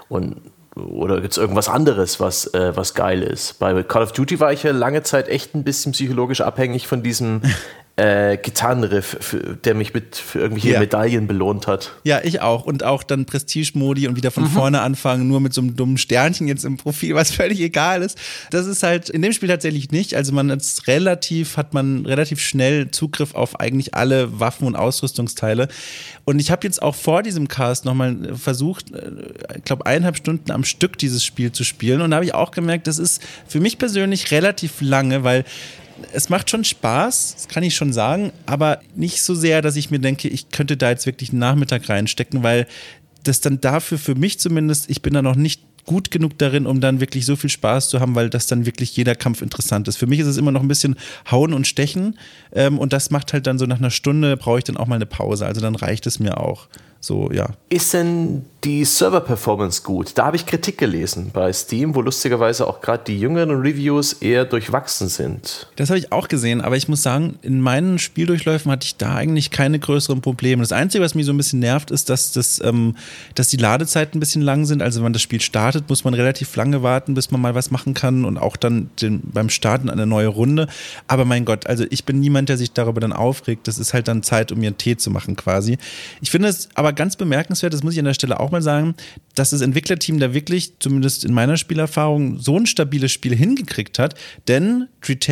Oder gibt es irgendwas anderes, was geil ist? Bei Call of Duty war ich ja lange Zeit echt ein bisschen psychologisch abhängig von diesem Gitarrenriff, der mich für irgendwelche Medaillen belohnt hat. Ja, ich auch. Und auch dann Prestige-Modi und wieder von vorne anfangen, nur mit so einem dummen Sternchen jetzt im Profil, was völlig egal ist. Das ist halt in dem Spiel tatsächlich nicht. Also man hat relativ schnell Zugriff auf eigentlich alle Waffen und Ausrüstungsteile. Und ich habe jetzt auch vor diesem Cast nochmal versucht, ich glaube 1,5 Stunden am Stück dieses Spiel zu spielen. Und da habe ich auch gemerkt, das ist für mich persönlich relativ lange, weil es macht schon Spaß, das kann ich schon sagen, aber nicht so sehr, dass ich mir denke, ich könnte da jetzt wirklich einen Nachmittag reinstecken, weil das dann dafür für mich zumindest, ich bin da noch nicht gut genug darin, um dann wirklich so viel Spaß zu haben, weil das dann wirklich jeder Kampf interessant ist. Für mich ist es immer noch ein bisschen Hauen und Stechen und das macht halt dann so nach einer Stunde, brauche ich dann auch mal eine Pause, also dann reicht es mir auch. So, ja. Ist denn die Server-Performance gut? Da habe ich Kritik gelesen bei Steam, wo lustigerweise auch gerade die jüngeren Reviews eher durchwachsen sind. Das habe ich auch gesehen, aber ich muss sagen, in meinen Spieldurchläufen hatte ich da eigentlich keine größeren Probleme. Das Einzige, was mich so ein bisschen nervt, ist, dass die Ladezeiten ein bisschen lang sind. Also wenn man das Spiel startet, muss man relativ lange warten, bis man mal was machen kann und auch dann beim Starten eine neue Runde. Aber mein Gott, also ich bin niemand, der sich darüber dann aufregt. Das ist halt dann Zeit, um mir einen Tee zu machen quasi. Ich finde es aber ganz bemerkenswert, das muss ich an der Stelle auch mal sagen, dass das Entwicklerteam da wirklich, zumindest in meiner Spielerfahrung, so ein stabiles Spiel hingekriegt hat, denn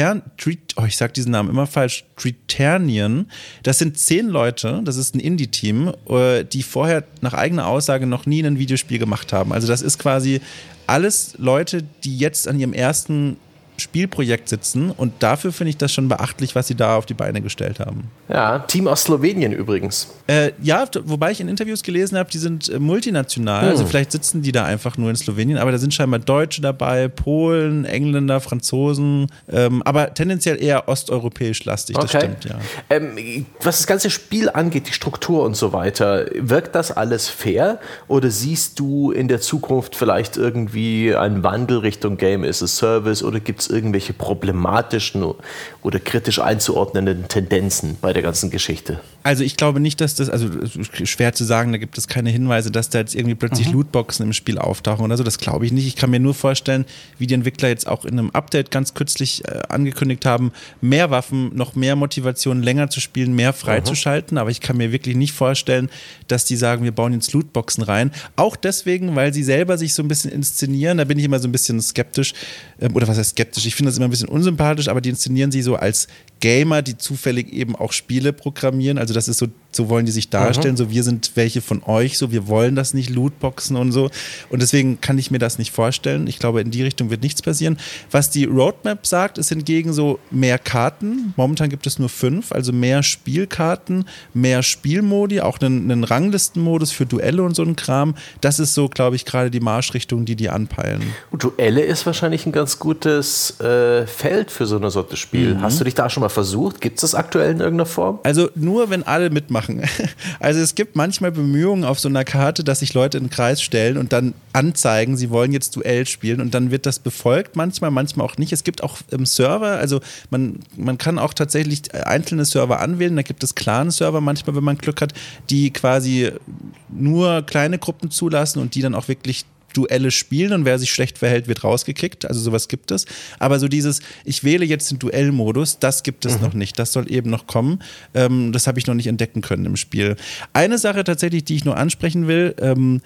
ich sag diesen Namen immer falsch, Triternian, das sind 10 Leute, das ist ein Indie-Team, die vorher nach eigener Aussage noch nie ein Videospiel gemacht haben. Also das ist quasi alles Leute, die jetzt an ihrem ersten Spielprojekt sitzen und dafür finde ich das schon beachtlich, was sie da auf die Beine gestellt haben. Ja, Team aus Slowenien übrigens. Ja, wobei ich in Interviews gelesen habe, die sind multinational, also vielleicht sitzen die da einfach nur in Slowenien, aber da sind scheinbar Deutsche dabei, Polen, Engländer, Franzosen, aber tendenziell eher osteuropäisch lastig, das stimmt, ja. Was das ganze Spiel angeht, die Struktur und so weiter, wirkt das alles fair oder siehst du in der Zukunft vielleicht irgendwie einen Wandel Richtung Game as a Service oder gibt es irgendwelche problematischen oder kritisch einzuordnenden Tendenzen bei der ganzen Geschichte? Also ich glaube nicht, dass das, also schwer zu sagen, da gibt es keine Hinweise, dass da jetzt irgendwie plötzlich Lootboxen im Spiel auftauchen oder so, das glaube ich nicht. Ich kann mir nur vorstellen, wie die Entwickler jetzt auch in einem Update ganz kürzlich angekündigt haben, mehr Waffen, noch mehr Motivation, länger zu spielen, mehr freizuschalten, aber ich kann mir wirklich nicht vorstellen, dass die sagen, wir bauen jetzt Lootboxen rein. Auch deswegen, weil sie selber sich so ein bisschen inszenieren, da bin ich immer so ein bisschen skeptisch, oder was heißt skeptisch, ich finde das immer ein bisschen unsympathisch, aber die inszenieren sie so als Gamer, die zufällig eben auch Spiele programmieren. Also das ist so wollen die sich darstellen. So, wir sind welche von euch, so, wir wollen das nicht, Lootboxen und so. Und deswegen kann ich mir das nicht vorstellen. Ich glaube, in die Richtung wird nichts passieren. Was die Roadmap sagt, ist hingegen so mehr Karten. Momentan gibt es nur 5, also mehr Spielkarten, mehr Spielmodi, auch einen Ranglistenmodus für Duelle und so ein Kram. Das ist so, glaube ich, gerade die Marschrichtung, die anpeilen. Und Duelle ist wahrscheinlich ein ganz gutes Feld für so eine Sorte Spiel. Hast du dich da schon mal versucht? Gibt es das aktuell in irgendeiner Form? Also nur, wenn alle mitmachen. Also es gibt manchmal Bemühungen auf so einer Karte, dass sich Leute in den Kreis stellen und dann anzeigen, sie wollen jetzt Duell spielen und dann wird das befolgt, manchmal auch nicht. Es gibt auch im Server, also man kann auch tatsächlich einzelne Server anwählen, da gibt es Clan-Server manchmal, wenn man Glück hat, die quasi nur kleine Gruppen zulassen und die dann auch wirklich Duelle spielen und wer sich schlecht verhält, wird rausgekickt. Also sowas gibt es. Aber so dieses, ich wähle jetzt den Duellmodus, das gibt es noch nicht. Das soll eben noch kommen. Das habe ich noch nicht entdecken können im Spiel. Eine Sache tatsächlich, die ich nur ansprechen will,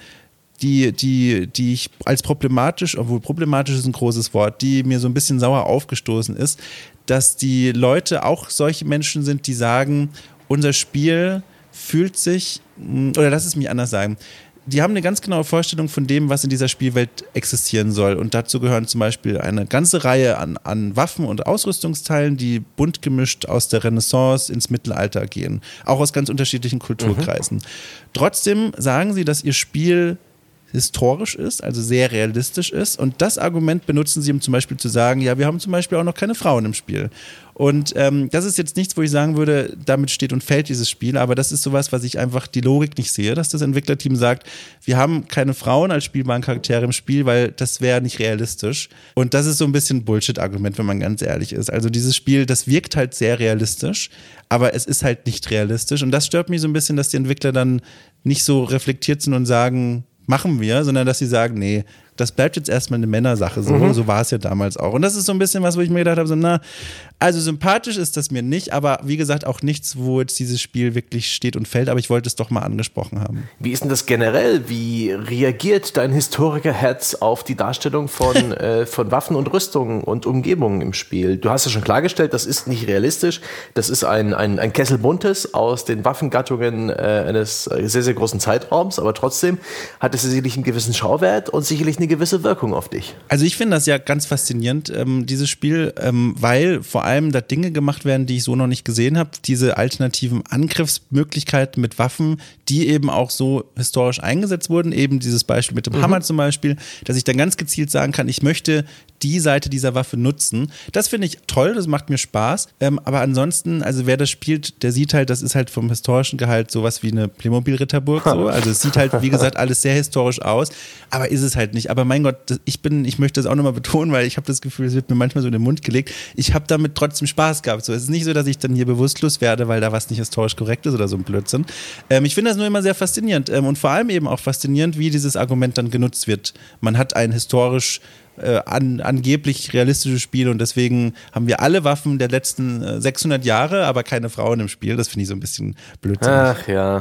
die ich als problematisch, obwohl problematisch ist ein großes Wort, die mir so ein bisschen sauer aufgestoßen ist, dass die Leute auch solche Menschen sind, die sagen, unser Spiel fühlt sich, oder lass es mich anders sagen, die haben eine ganz genaue Vorstellung von dem, was in dieser Spielwelt existieren soll. Und dazu gehören zum Beispiel eine ganze Reihe an Waffen und Ausrüstungsteilen, die bunt gemischt aus der Renaissance ins Mittelalter gehen. Auch aus ganz unterschiedlichen Kulturkreisen. Trotzdem sagen sie, dass ihr Spiel historisch ist, also sehr realistisch ist. Und das Argument benutzen sie, um zum Beispiel zu sagen, ja, wir haben zum Beispiel auch noch keine Frauen im Spiel. Und das ist jetzt nichts, wo ich sagen würde, damit steht und fällt dieses Spiel, aber das ist sowas, was ich einfach die Logik nicht sehe, dass das Entwicklerteam sagt, wir haben keine Frauen als spielbaren Charaktere im Spiel, weil das wäre nicht realistisch. Und das ist so ein bisschen ein Bullshit-Argument, wenn man ganz ehrlich ist. Also dieses Spiel, das wirkt halt sehr realistisch, aber es ist halt nicht realistisch. Und das stört mich so ein bisschen, dass die Entwickler dann nicht so reflektiert sind und sagen, machen wir, sondern dass sie sagen, nee, das bleibt jetzt erstmal eine Männersache. So war es ja damals auch. Und das ist so ein bisschen was, wo ich mir gedacht habe, so, also sympathisch ist das mir nicht, aber wie gesagt auch nichts, wo jetzt dieses Spiel wirklich steht und fällt, aber ich wollte es doch mal angesprochen haben. Wie ist denn das generell? Wie reagiert dein Historikerherz auf die Darstellung von Waffen und Rüstungen und Umgebungen im Spiel? Du hast ja schon klargestellt, das ist nicht realistisch. Das ist ein Kessel Buntes aus den Waffengattungen eines sehr, sehr großen Zeitraums, aber trotzdem hat es sicherlich einen gewissen Schauwert und sicherlich eine gewisse Wirkung auf dich. Also ich finde das ja ganz faszinierend, dieses Spiel, weil vor allem da Dinge gemacht werden, die ich so noch nicht gesehen habe. Diese alternativen Angriffsmöglichkeiten mit Waffen, die eben auch so historisch eingesetzt wurden. Eben dieses Beispiel mit dem Hammer zum Beispiel, dass ich dann ganz gezielt sagen kann, ich möchte die Seite dieser Waffe nutzen. Das finde ich toll, das macht mir Spaß. Aber ansonsten, also wer das spielt, der sieht halt, das ist halt vom historischen Gehalt sowas wie eine Playmobil-Ritterburg. So. Also es sieht halt, wie gesagt, alles sehr historisch aus, aber ist es halt nicht. Aber mein Gott, ich möchte das auch nochmal betonen, weil ich habe das Gefühl, es wird mir manchmal so in den Mund gelegt. Ich habe damit trotzdem Spaß gehabt. So, es ist nicht so, dass ich dann hier bewusstlos werde, weil da was nicht historisch korrekt ist oder so ein Blödsinn. Ich finde das nur immer sehr faszinierend und vor allem eben auch faszinierend, wie dieses Argument dann genutzt wird. Man hat ein historisch angeblich realistisches Spiel und deswegen haben wir alle Waffen der letzten 600 Jahre, aber keine Frauen im Spiel. Das finde ich so ein bisschen blödsinnig. Ach ja.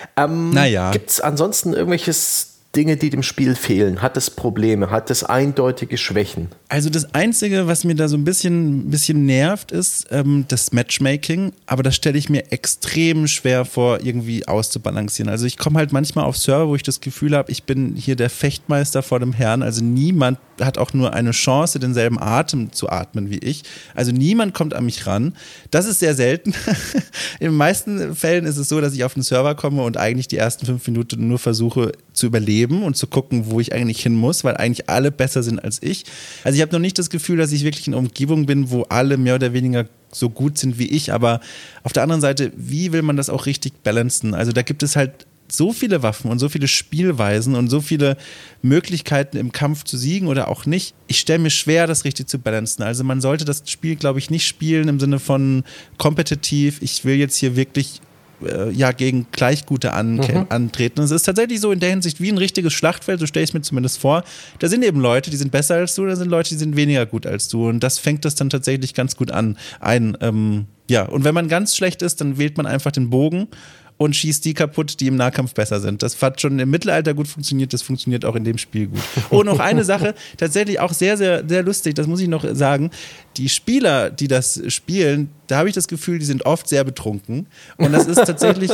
Naja. Gibt es ansonsten irgendwelches Dinge, die dem Spiel fehlen? Hat es Probleme? Hat es eindeutige Schwächen? Also das Einzige, was mir da so ein bisschen nervt, ist das Matchmaking, aber das stelle ich mir extrem schwer vor, irgendwie auszubalancieren. Also ich komme halt manchmal auf Server, wo ich das Gefühl habe, ich bin hier der Fechtmeister vor dem Herrn, also niemand hat auch nur eine Chance, denselben Atem zu atmen wie ich. Also niemand kommt an mich ran. Das ist sehr selten. In den meisten Fällen ist es so, dass ich auf den Server komme und eigentlich die ersten 5 Minuten nur versuche zu überleben und zu gucken, wo ich eigentlich hin muss, weil eigentlich alle besser sind als ich. Also ich habe noch nicht das Gefühl, dass ich wirklich in einer Umgebung bin, wo alle mehr oder weniger so gut sind wie ich, aber auf der anderen Seite, wie will man das auch richtig balancen? Also da gibt es halt so viele Waffen und so viele Spielweisen und so viele Möglichkeiten im Kampf zu siegen oder auch nicht. Ich stelle mir schwer, das richtig zu balancen. Also man sollte das Spiel, glaube ich, nicht spielen im Sinne von kompetitiv. Ich will jetzt hier wirklich gegen Gleichgute antreten. Es ist tatsächlich so in der Hinsicht wie ein richtiges Schlachtfeld, so stelle ich es mir zumindest vor. Da sind eben Leute, die sind besser als du, da sind Leute, die sind weniger gut als du und das fängt das dann tatsächlich ganz gut an. Und wenn man ganz schlecht ist, dann wählt man einfach den Bogen und schießt die kaputt, die im Nahkampf besser sind. Das hat schon im Mittelalter gut funktioniert, das funktioniert auch in dem Spiel gut. Und noch eine Sache, tatsächlich auch sehr, sehr, sehr lustig, das muss ich noch sagen, die Spieler, die das spielen, da habe ich das Gefühl, die sind oft sehr betrunken. Und das ist tatsächlich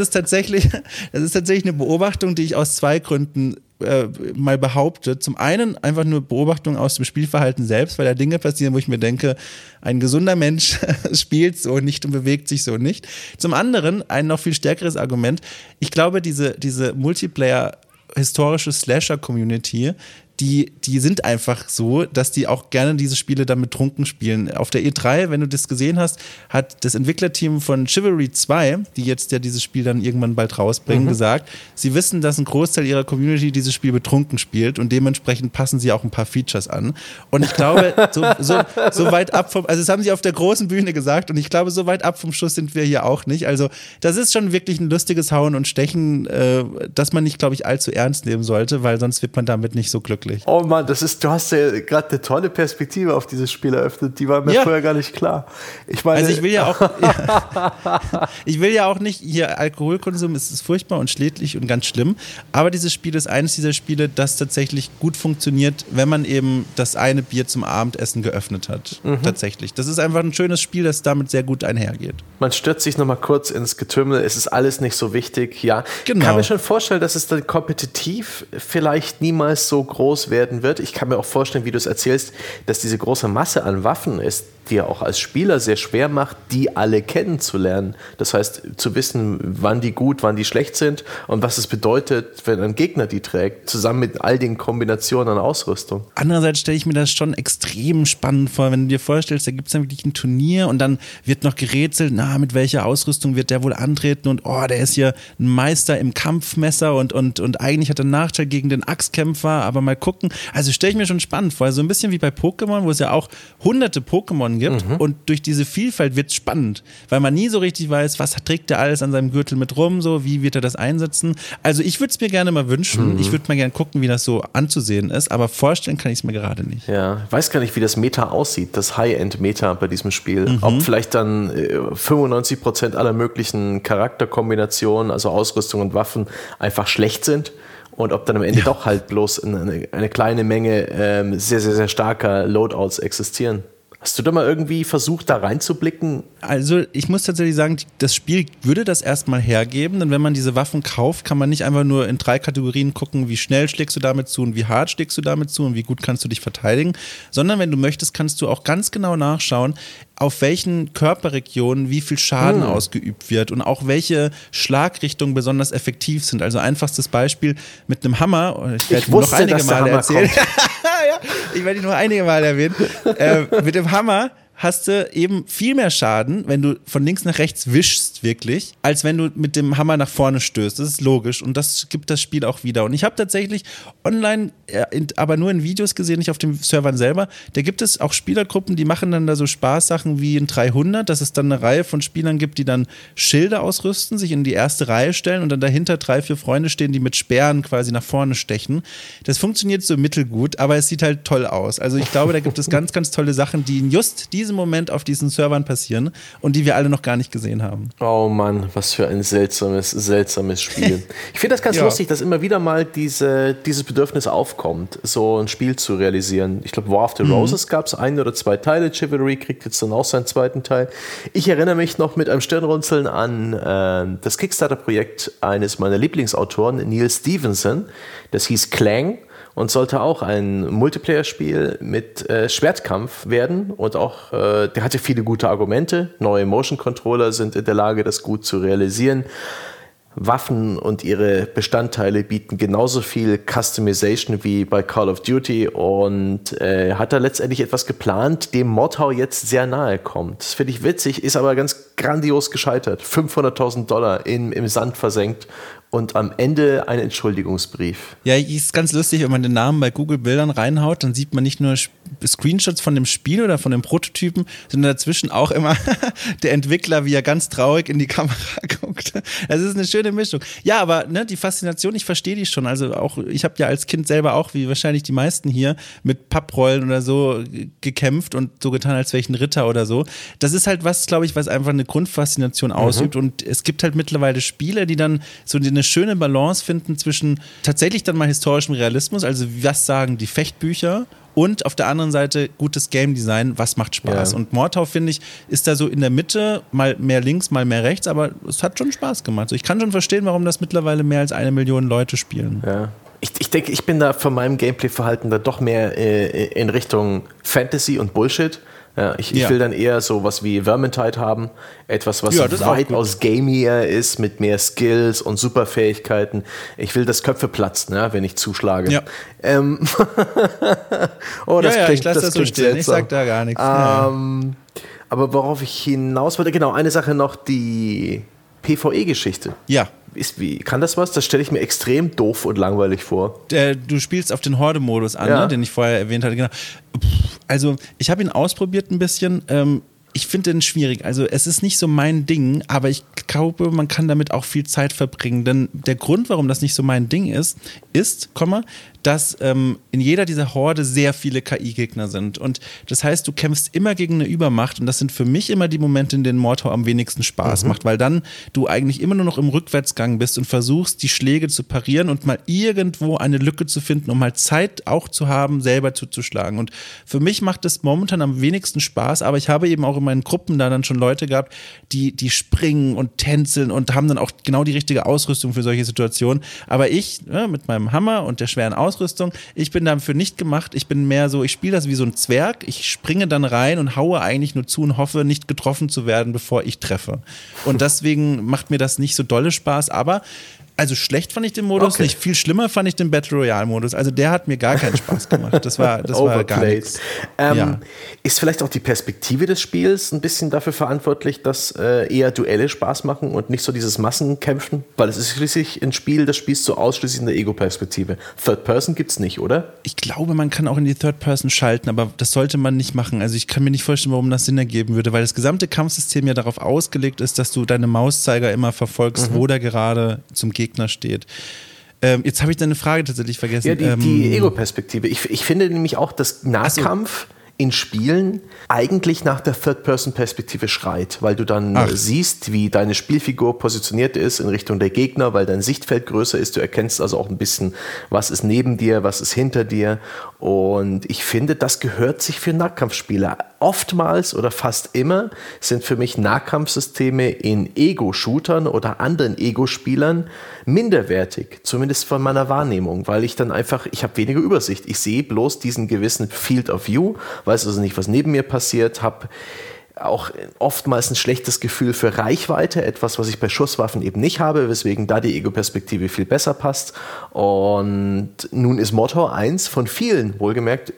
eine Beobachtung, die ich aus 2 Gründen mal behaupte. Zum einen einfach nur Beobachtung aus dem Spielverhalten selbst, weil da Dinge passieren, wo ich mir denke, ein gesunder Mensch spielt so nicht und bewegt sich so nicht. Zum anderen ein noch viel stärkeres Argument. Ich glaube, diese Multiplayer-historische Slasher-Community, die sind einfach so, dass die auch gerne diese Spiele dann betrunken spielen. Auf der E3, wenn du das gesehen hast, hat das Entwicklerteam von Chivalry 2, die jetzt ja dieses Spiel dann irgendwann bald rausbringen, gesagt, sie wissen, dass ein Großteil ihrer Community dieses Spiel betrunken spielt und dementsprechend passen sie auch ein paar Features an. Und ich glaube, so weit ab vom, also das haben sie auf der großen Bühne gesagt und ich glaube, so weit ab vom Schuss sind wir hier auch nicht. Also das ist schon wirklich ein lustiges Hauen und Stechen, das man nicht, glaube ich, allzu ernst nehmen sollte, weil sonst wird man damit nicht so glücklich. Oh Mann, du hast ja gerade eine tolle Perspektive auf dieses Spiel eröffnet, die war mir vorher gar nicht klar. Ich meine, also ich will ja auch nicht, hier Alkoholkonsum ist furchtbar und schädlich und ganz schlimm, aber dieses Spiel ist eines dieser Spiele, das tatsächlich gut funktioniert, wenn man eben das eine Bier zum Abendessen geöffnet hat. Tatsächlich. Das ist einfach ein schönes Spiel, das damit sehr gut einhergeht. Man stürzt sich nochmal kurz ins Getümmel, es ist alles nicht so wichtig, ja. Genau. Ich kann mir schon vorstellen, dass es dann kompetitiv vielleicht niemals so groß werden wird. Ich kann mir auch vorstellen, wie du es erzählst, dass diese große Masse an Waffen ist, die ja auch als Spieler sehr schwer macht, die alle kennenzulernen. Das heißt, zu wissen, wann die gut, wann die schlecht sind und was es bedeutet, wenn ein Gegner die trägt, zusammen mit all den Kombinationen an Ausrüstung. Andererseits stelle ich mir das schon extrem spannend vor, wenn du dir vorstellst, da gibt es dann wirklich ein Turnier und dann wird noch gerätselt, mit welcher Ausrüstung wird der wohl antreten und der ist hier ein Meister im Kampfmesser und eigentlich hat er einen Nachteil gegen den Axtkämpfer, aber mal gucken. Also stelle ich mir schon spannend vor, so ein bisschen wie bei Pokémon, wo es ja auch hunderte Pokémon gibt und durch diese Vielfalt wird es spannend, weil man nie so richtig weiß, was trägt der alles an seinem Gürtel mit rum, so wie wird er das einsetzen. Also ich würde es mir gerne mal wünschen, ich würde mal gerne gucken, wie das so anzusehen ist, aber vorstellen kann ich es mir gerade nicht. Ja, ich weiß gar nicht, wie das Meta aussieht, das High-End-Meta bei diesem Spiel. Ob vielleicht dann 95% aller möglichen Charakterkombinationen, also Ausrüstung und Waffen, einfach schlecht sind. Und ob dann am Ende doch halt bloß eine kleine Menge sehr, sehr, sehr starker Loadouts existieren. Hast du da mal irgendwie versucht, da reinzublicken? Also ich muss tatsächlich sagen, das Spiel würde das erstmal hergeben, denn wenn man diese Waffen kauft, kann man nicht einfach nur in 3 Kategorien gucken, wie schnell schlägst du damit zu und wie hart schlägst du damit zu und wie gut kannst du dich verteidigen, sondern wenn du möchtest, kannst du auch ganz genau nachschauen, auf welchen Körperregionen wie viel Schaden ausgeübt wird und auch welche Schlagrichtungen besonders effektiv sind. Also einfachstes Beispiel mit einem Hammer, ich werde noch einige Mal erzählen. Ja, ich werde ihn noch einige Mal erwähnen. Mit dem Hammer hast du eben viel mehr Schaden, wenn du von links nach rechts wischst, wirklich, als wenn du mit dem Hammer nach vorne stößt. Das ist logisch und das gibt das Spiel auch wieder. Und ich habe tatsächlich online, aber nur in Videos gesehen, nicht auf den Servern selber, da gibt es auch Spielergruppen, die machen dann da so Spaßsachen wie in 300, dass es dann eine Reihe von Spielern gibt, die dann Schilde ausrüsten, sich in die erste Reihe stellen und dann dahinter 3, 4 Freunde stehen, die mit Speeren quasi nach vorne stechen. Das funktioniert so mittelgut, aber es sieht halt toll aus. Also ich glaube, da gibt es ganz, ganz tolle Sachen, die in just diesem Moment auf diesen Servern passieren und die wir alle noch gar nicht gesehen haben. Oh Mann, was für ein seltsames Spiel. Ich finde das ganz lustig, dass immer wieder mal dieses Bedürfnis aufkommt, so ein Spiel zu realisieren. Ich glaube, War of the Roses gab es 1 oder 2 Teile, Chivalry kriegt jetzt dann auch seinen 2. Teil. Ich erinnere mich noch mit einem Stirnrunzeln an das Kickstarter-Projekt eines meiner Lieblingsautoren, Neil Stephenson. Das hieß Clang und sollte auch ein Multiplayer-Spiel mit Schwertkampf werden und auch, der hatte viele gute Argumente. Neue Motion-Controller sind in der Lage, das gut zu realisieren. Waffen und ihre Bestandteile bieten genauso viel Customization wie bei Call of Duty und hat da letztendlich etwas geplant, dem Mordhau jetzt sehr nahe kommt. Das finde ich witzig, ist aber ganz grandios gescheitert. $500.000 im Sand versenkt und am Ende ein Entschuldigungsbrief. Ja, ist ganz lustig, wenn man den Namen bei Google Bildern reinhaut, dann sieht man nicht nur Screenshots von dem Spiel oder von dem Prototypen, sondern dazwischen auch immer der Entwickler, wie er ganz traurig in die Kamera guckt. Das ist eine schöne Mischung. Ja, aber die Faszination, ich verstehe die schon. Also auch, ich habe ja als Kind selber auch, wie wahrscheinlich die meisten hier, mit Papprollen oder so gekämpft und so getan, als wäre ich ein Ritter oder so. Das ist halt was, glaube ich, was einfach eine Grundfaszination ausübt. Und es gibt halt mittlerweile Spiele, die dann so eine schöne Balance finden zwischen tatsächlich dann mal historischem Realismus, also was sagen die Fechtbücher, und auf der anderen Seite gutes Game Design, was macht Spaß. Ja. Und Mordhau, finde ich, ist da so in der Mitte, mal mehr links, mal mehr rechts, aber es hat schon Spaß gemacht. Also ich kann schon verstehen, warum das mittlerweile mehr als 1 Million Leute spielen. Ja. Ich denke, ich bin da von meinem Gameplay-Verhalten da doch mehr in Richtung Fantasy und Bullshit. Ja, ich will dann eher so was wie Vermintide haben, etwas, was weitaus gamier ist, mit mehr Skills und Superfähigkeiten. Ich will, dass Köpfe platzen, wenn ich zuschlage. Ja. Ich lasse das so stehen, ich sag da gar nichts. Aber worauf ich hinaus wollte, genau, eine Sache noch, die PvE-Geschichte. Ja. Kann das was? Das stelle ich mir extrem doof und langweilig vor. Du spielst auf den Horde-Modus an, den ich vorher erwähnt hatte. Genau. Also ich habe ihn ausprobiert ein bisschen. Ich finde den schwierig. Also es ist nicht so mein Ding, aber ich glaube, man kann damit auch viel Zeit verbringen. Denn der Grund, warum das nicht so mein Ding ist, dass in jeder dieser Horde sehr viele KI-Gegner sind. Und das heißt, du kämpfst immer gegen eine Übermacht und das sind für mich immer die Momente, in denen Mordhau am wenigsten Spaß macht, weil dann du eigentlich immer nur noch im Rückwärtsgang bist und versuchst, die Schläge zu parieren und mal irgendwo eine Lücke zu finden, um mal Zeit auch zu haben, selber zuzuschlagen. Und für mich macht es momentan am wenigsten Spaß, aber ich habe eben auch in meinen Gruppen da dann schon Leute gehabt, die springen und tänzeln und haben dann auch genau die richtige Ausrüstung für solche Situationen. Aber ich, mit meinem Hammer und der schweren Ausrüstung, ich bin dafür nicht gemacht. Ich bin mehr so, ich spiele das wie so ein Zwerg. Ich springe dann rein und haue eigentlich nur zu und hoffe, nicht getroffen zu werden, bevor ich treffe. Und deswegen macht mir das nicht so dolle Spaß. Aber also schlecht fand ich den Modus nicht. Viel schlimmer fand ich den Battle Royale Modus. Also der hat mir gar keinen Spaß gemacht. Das war gar nichts. Ist vielleicht auch die Perspektive des Spiels ein bisschen dafür verantwortlich, dass eher Duelle Spaß machen und nicht so dieses Massenkämpfen? Weil es ist schließlich ein Spiel, das spielst du ausschließlich in der Ego-Perspektive. Third Person gibt's nicht, oder? Ich glaube, man kann auch in die Third Person schalten, aber das sollte man nicht machen. Also ich kann mir nicht vorstellen, warum das Sinn ergeben würde, weil das gesamte Kampfsystem ja darauf ausgelegt ist, dass du deine Mauszeiger immer verfolgst, wo der gerade zum Gegner steht. Jetzt habe ich deine Frage tatsächlich vergessen. Ja, die Ego-Perspektive. Ich finde nämlich auch, dass Nahkampf in Spielen eigentlich nach der Third-Person-Perspektive schreit, weil du dann siehst, wie deine Spielfigur positioniert ist in Richtung der Gegner, weil dein Sichtfeld größer ist. Du erkennst also auch ein bisschen, was ist neben dir, was ist hinter dir. Und ich finde, das gehört sich für Nahkampfspiele. Oftmals oder fast immer sind für mich Nahkampfsysteme in Ego-Shootern oder anderen Ego-Spielern minderwertig, zumindest von meiner Wahrnehmung, weil ich dann einfach, ich habe weniger Übersicht. Ich sehe bloß diesen gewissen Field of View, weiß also nicht, was neben mir passiert, habe auch oftmals ein schlechtes Gefühl für Reichweite, etwas, was ich bei Schusswaffen eben nicht habe, weswegen da die Ego-Perspektive viel besser passt. Und nun ist Mordhau eins von vielen, wohlgemerkt,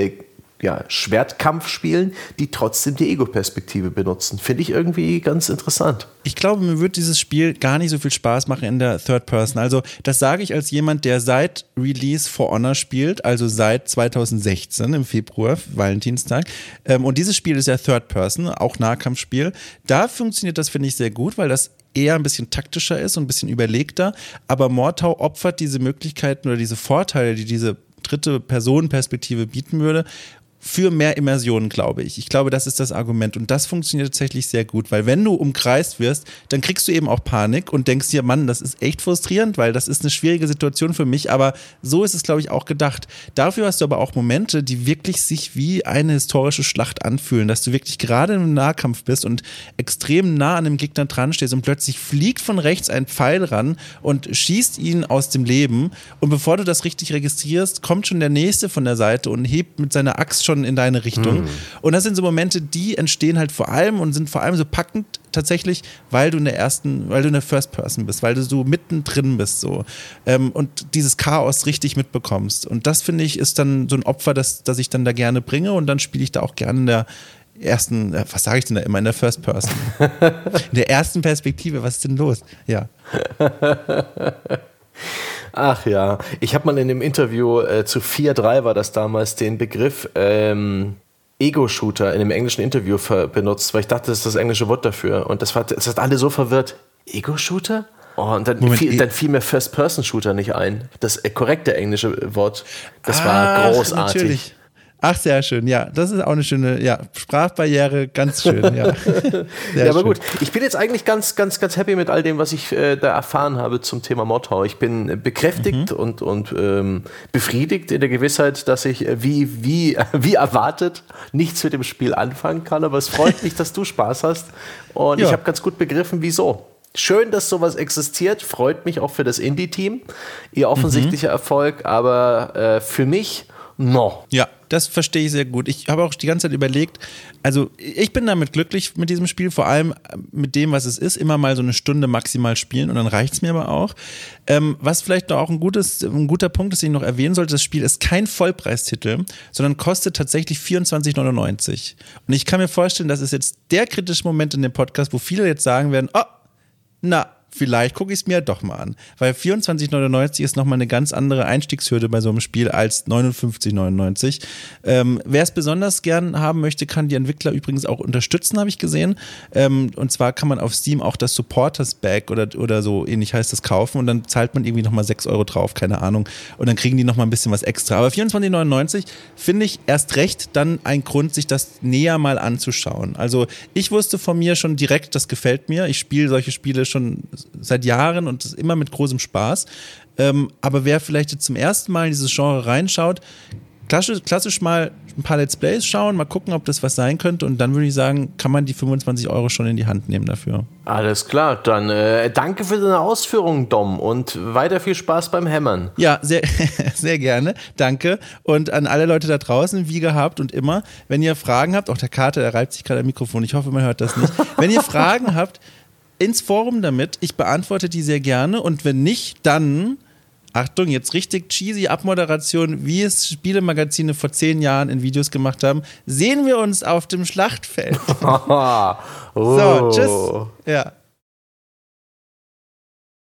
Schwertkampfspielen, die trotzdem die Ego-Perspektive benutzen. Finde ich irgendwie ganz interessant. Ich glaube, mir wird dieses Spiel gar nicht so viel Spaß machen in der Third Person. Also das sage ich als jemand, der seit Release For Honor spielt, also seit 2016 im Februar, Valentinstag. Und dieses Spiel ist ja Third Person, auch Nahkampfspiel. Da funktioniert das, finde ich, sehr gut, weil das eher ein bisschen taktischer ist und ein bisschen überlegter. Aber Mordhau opfert diese Möglichkeiten oder diese Vorteile, die diese dritte Personenperspektive bieten würde, für mehr Immersion, glaube ich. Ich glaube, das ist das Argument und das funktioniert tatsächlich sehr gut, weil wenn du umkreist wirst, dann kriegst du eben auch Panik und denkst dir, Mann, das ist echt frustrierend, weil das ist eine schwierige Situation für mich, aber so ist es, glaube ich, auch gedacht. Dafür hast du aber auch Momente, die wirklich sich wie eine historische Schlacht anfühlen, dass du wirklich gerade im Nahkampf bist und extrem nah an dem Gegner dran stehst und plötzlich fliegt von rechts ein Pfeil ran und schießt ihn aus dem Leben und bevor du das richtig registrierst, kommt schon der Nächste von der Seite und hebt mit seiner Axt schon in deine Richtung. Und das sind so Momente, die entstehen halt vor allem und sind vor allem so packend tatsächlich, weil du in der First Person bist, weil du so mittendrin bist so und dieses Chaos richtig mitbekommst. Und das, finde ich, ist dann so ein Opfer, das ich dann da gerne bringe und dann spiele ich da auch gerne ersten, was sage ich denn da immer, in der First Person. In der ersten Perspektive, was ist denn los? Ja. Ach ja, ich habe mal in dem Interview zu 4.3 war das damals den Begriff Ego-Shooter in einem englischen Interview benutzt, weil ich dachte, das ist das englische Wort dafür. Und das hat alle so verwirrt. Ego-Shooter? Oh, und dann fiel mir First-Person-Shooter nicht ein. Das korrekte englische Wort. Das war großartig. Natürlich. Ach, sehr schön, ja. Das ist auch eine schöne, Sprachbarriere, ganz schön, ja. Ja, aber gut. Ich bin jetzt eigentlich ganz, ganz, ganz happy mit all dem, was ich da erfahren habe zum Thema Mordhau. Ich bin bekräftigt und befriedigt in der Gewissheit, dass ich wie erwartet nichts mit dem Spiel anfangen kann. Aber es freut mich, dass du Spaß hast. Und ich habe ganz gut begriffen, wieso. Schön, dass sowas existiert. Freut mich auch für das Indie-Team. Ihr offensichtlicher Erfolg, aber für mich no. Ja, das verstehe ich sehr gut. Ich habe auch die ganze Zeit überlegt, also ich bin damit glücklich mit diesem Spiel, vor allem mit dem, was es ist, immer mal so eine Stunde maximal spielen und dann reicht es mir aber auch. Was vielleicht noch auch ein guter Punkt ist, den ich noch erwähnen sollte, das Spiel ist kein Vollpreistitel, sondern kostet tatsächlich 24,99. Und ich kann mir vorstellen, das ist jetzt der kritische Moment in dem Podcast, wo viele jetzt sagen werden, vielleicht gucke ich es mir doch mal an. Weil 24,99 ist nochmal eine ganz andere Einstiegshürde bei so einem Spiel als 59,99. Wer es besonders gern haben möchte, kann die Entwickler übrigens auch unterstützen, habe ich gesehen. Und zwar kann man auf Steam auch das Supporters Bag oder so ähnlich heißt das kaufen und dann zahlt man irgendwie nochmal 6 Euro drauf, keine Ahnung. Und dann kriegen die nochmal ein bisschen was extra. Aber 24,99 finde ich erst recht dann ein Grund, sich das näher mal anzuschauen. Also ich wusste von mir schon direkt, das gefällt mir. Ich spiele solche Spiele schon seit Jahren und das immer mit großem Spaß. Aber wer vielleicht jetzt zum ersten Mal in dieses Genre reinschaut, klassisch mal ein paar Let's Plays schauen, mal gucken, ob das was sein könnte und dann würde ich sagen, kann man die 25 Euro schon in die Hand nehmen dafür. Alles klar, dann danke für deine Ausführungen, Dom, und weiter viel Spaß beim Hämmern. Ja, sehr, sehr gerne, danke. Und an alle Leute da draußen, wie gehabt und immer, wenn ihr Fragen habt, auch der Kater, der reibt sich gerade am Mikrofon, ich hoffe, man hört das nicht. Wenn ihr Fragen habt, ins Forum damit, ich beantworte die sehr gerne und wenn nicht, dann, Achtung, jetzt richtig cheesy Abmoderation, wie es Spielemagazine vor 10 Jahren in Videos gemacht haben, sehen wir uns auf dem Schlachtfeld. So, tschüss. Ja.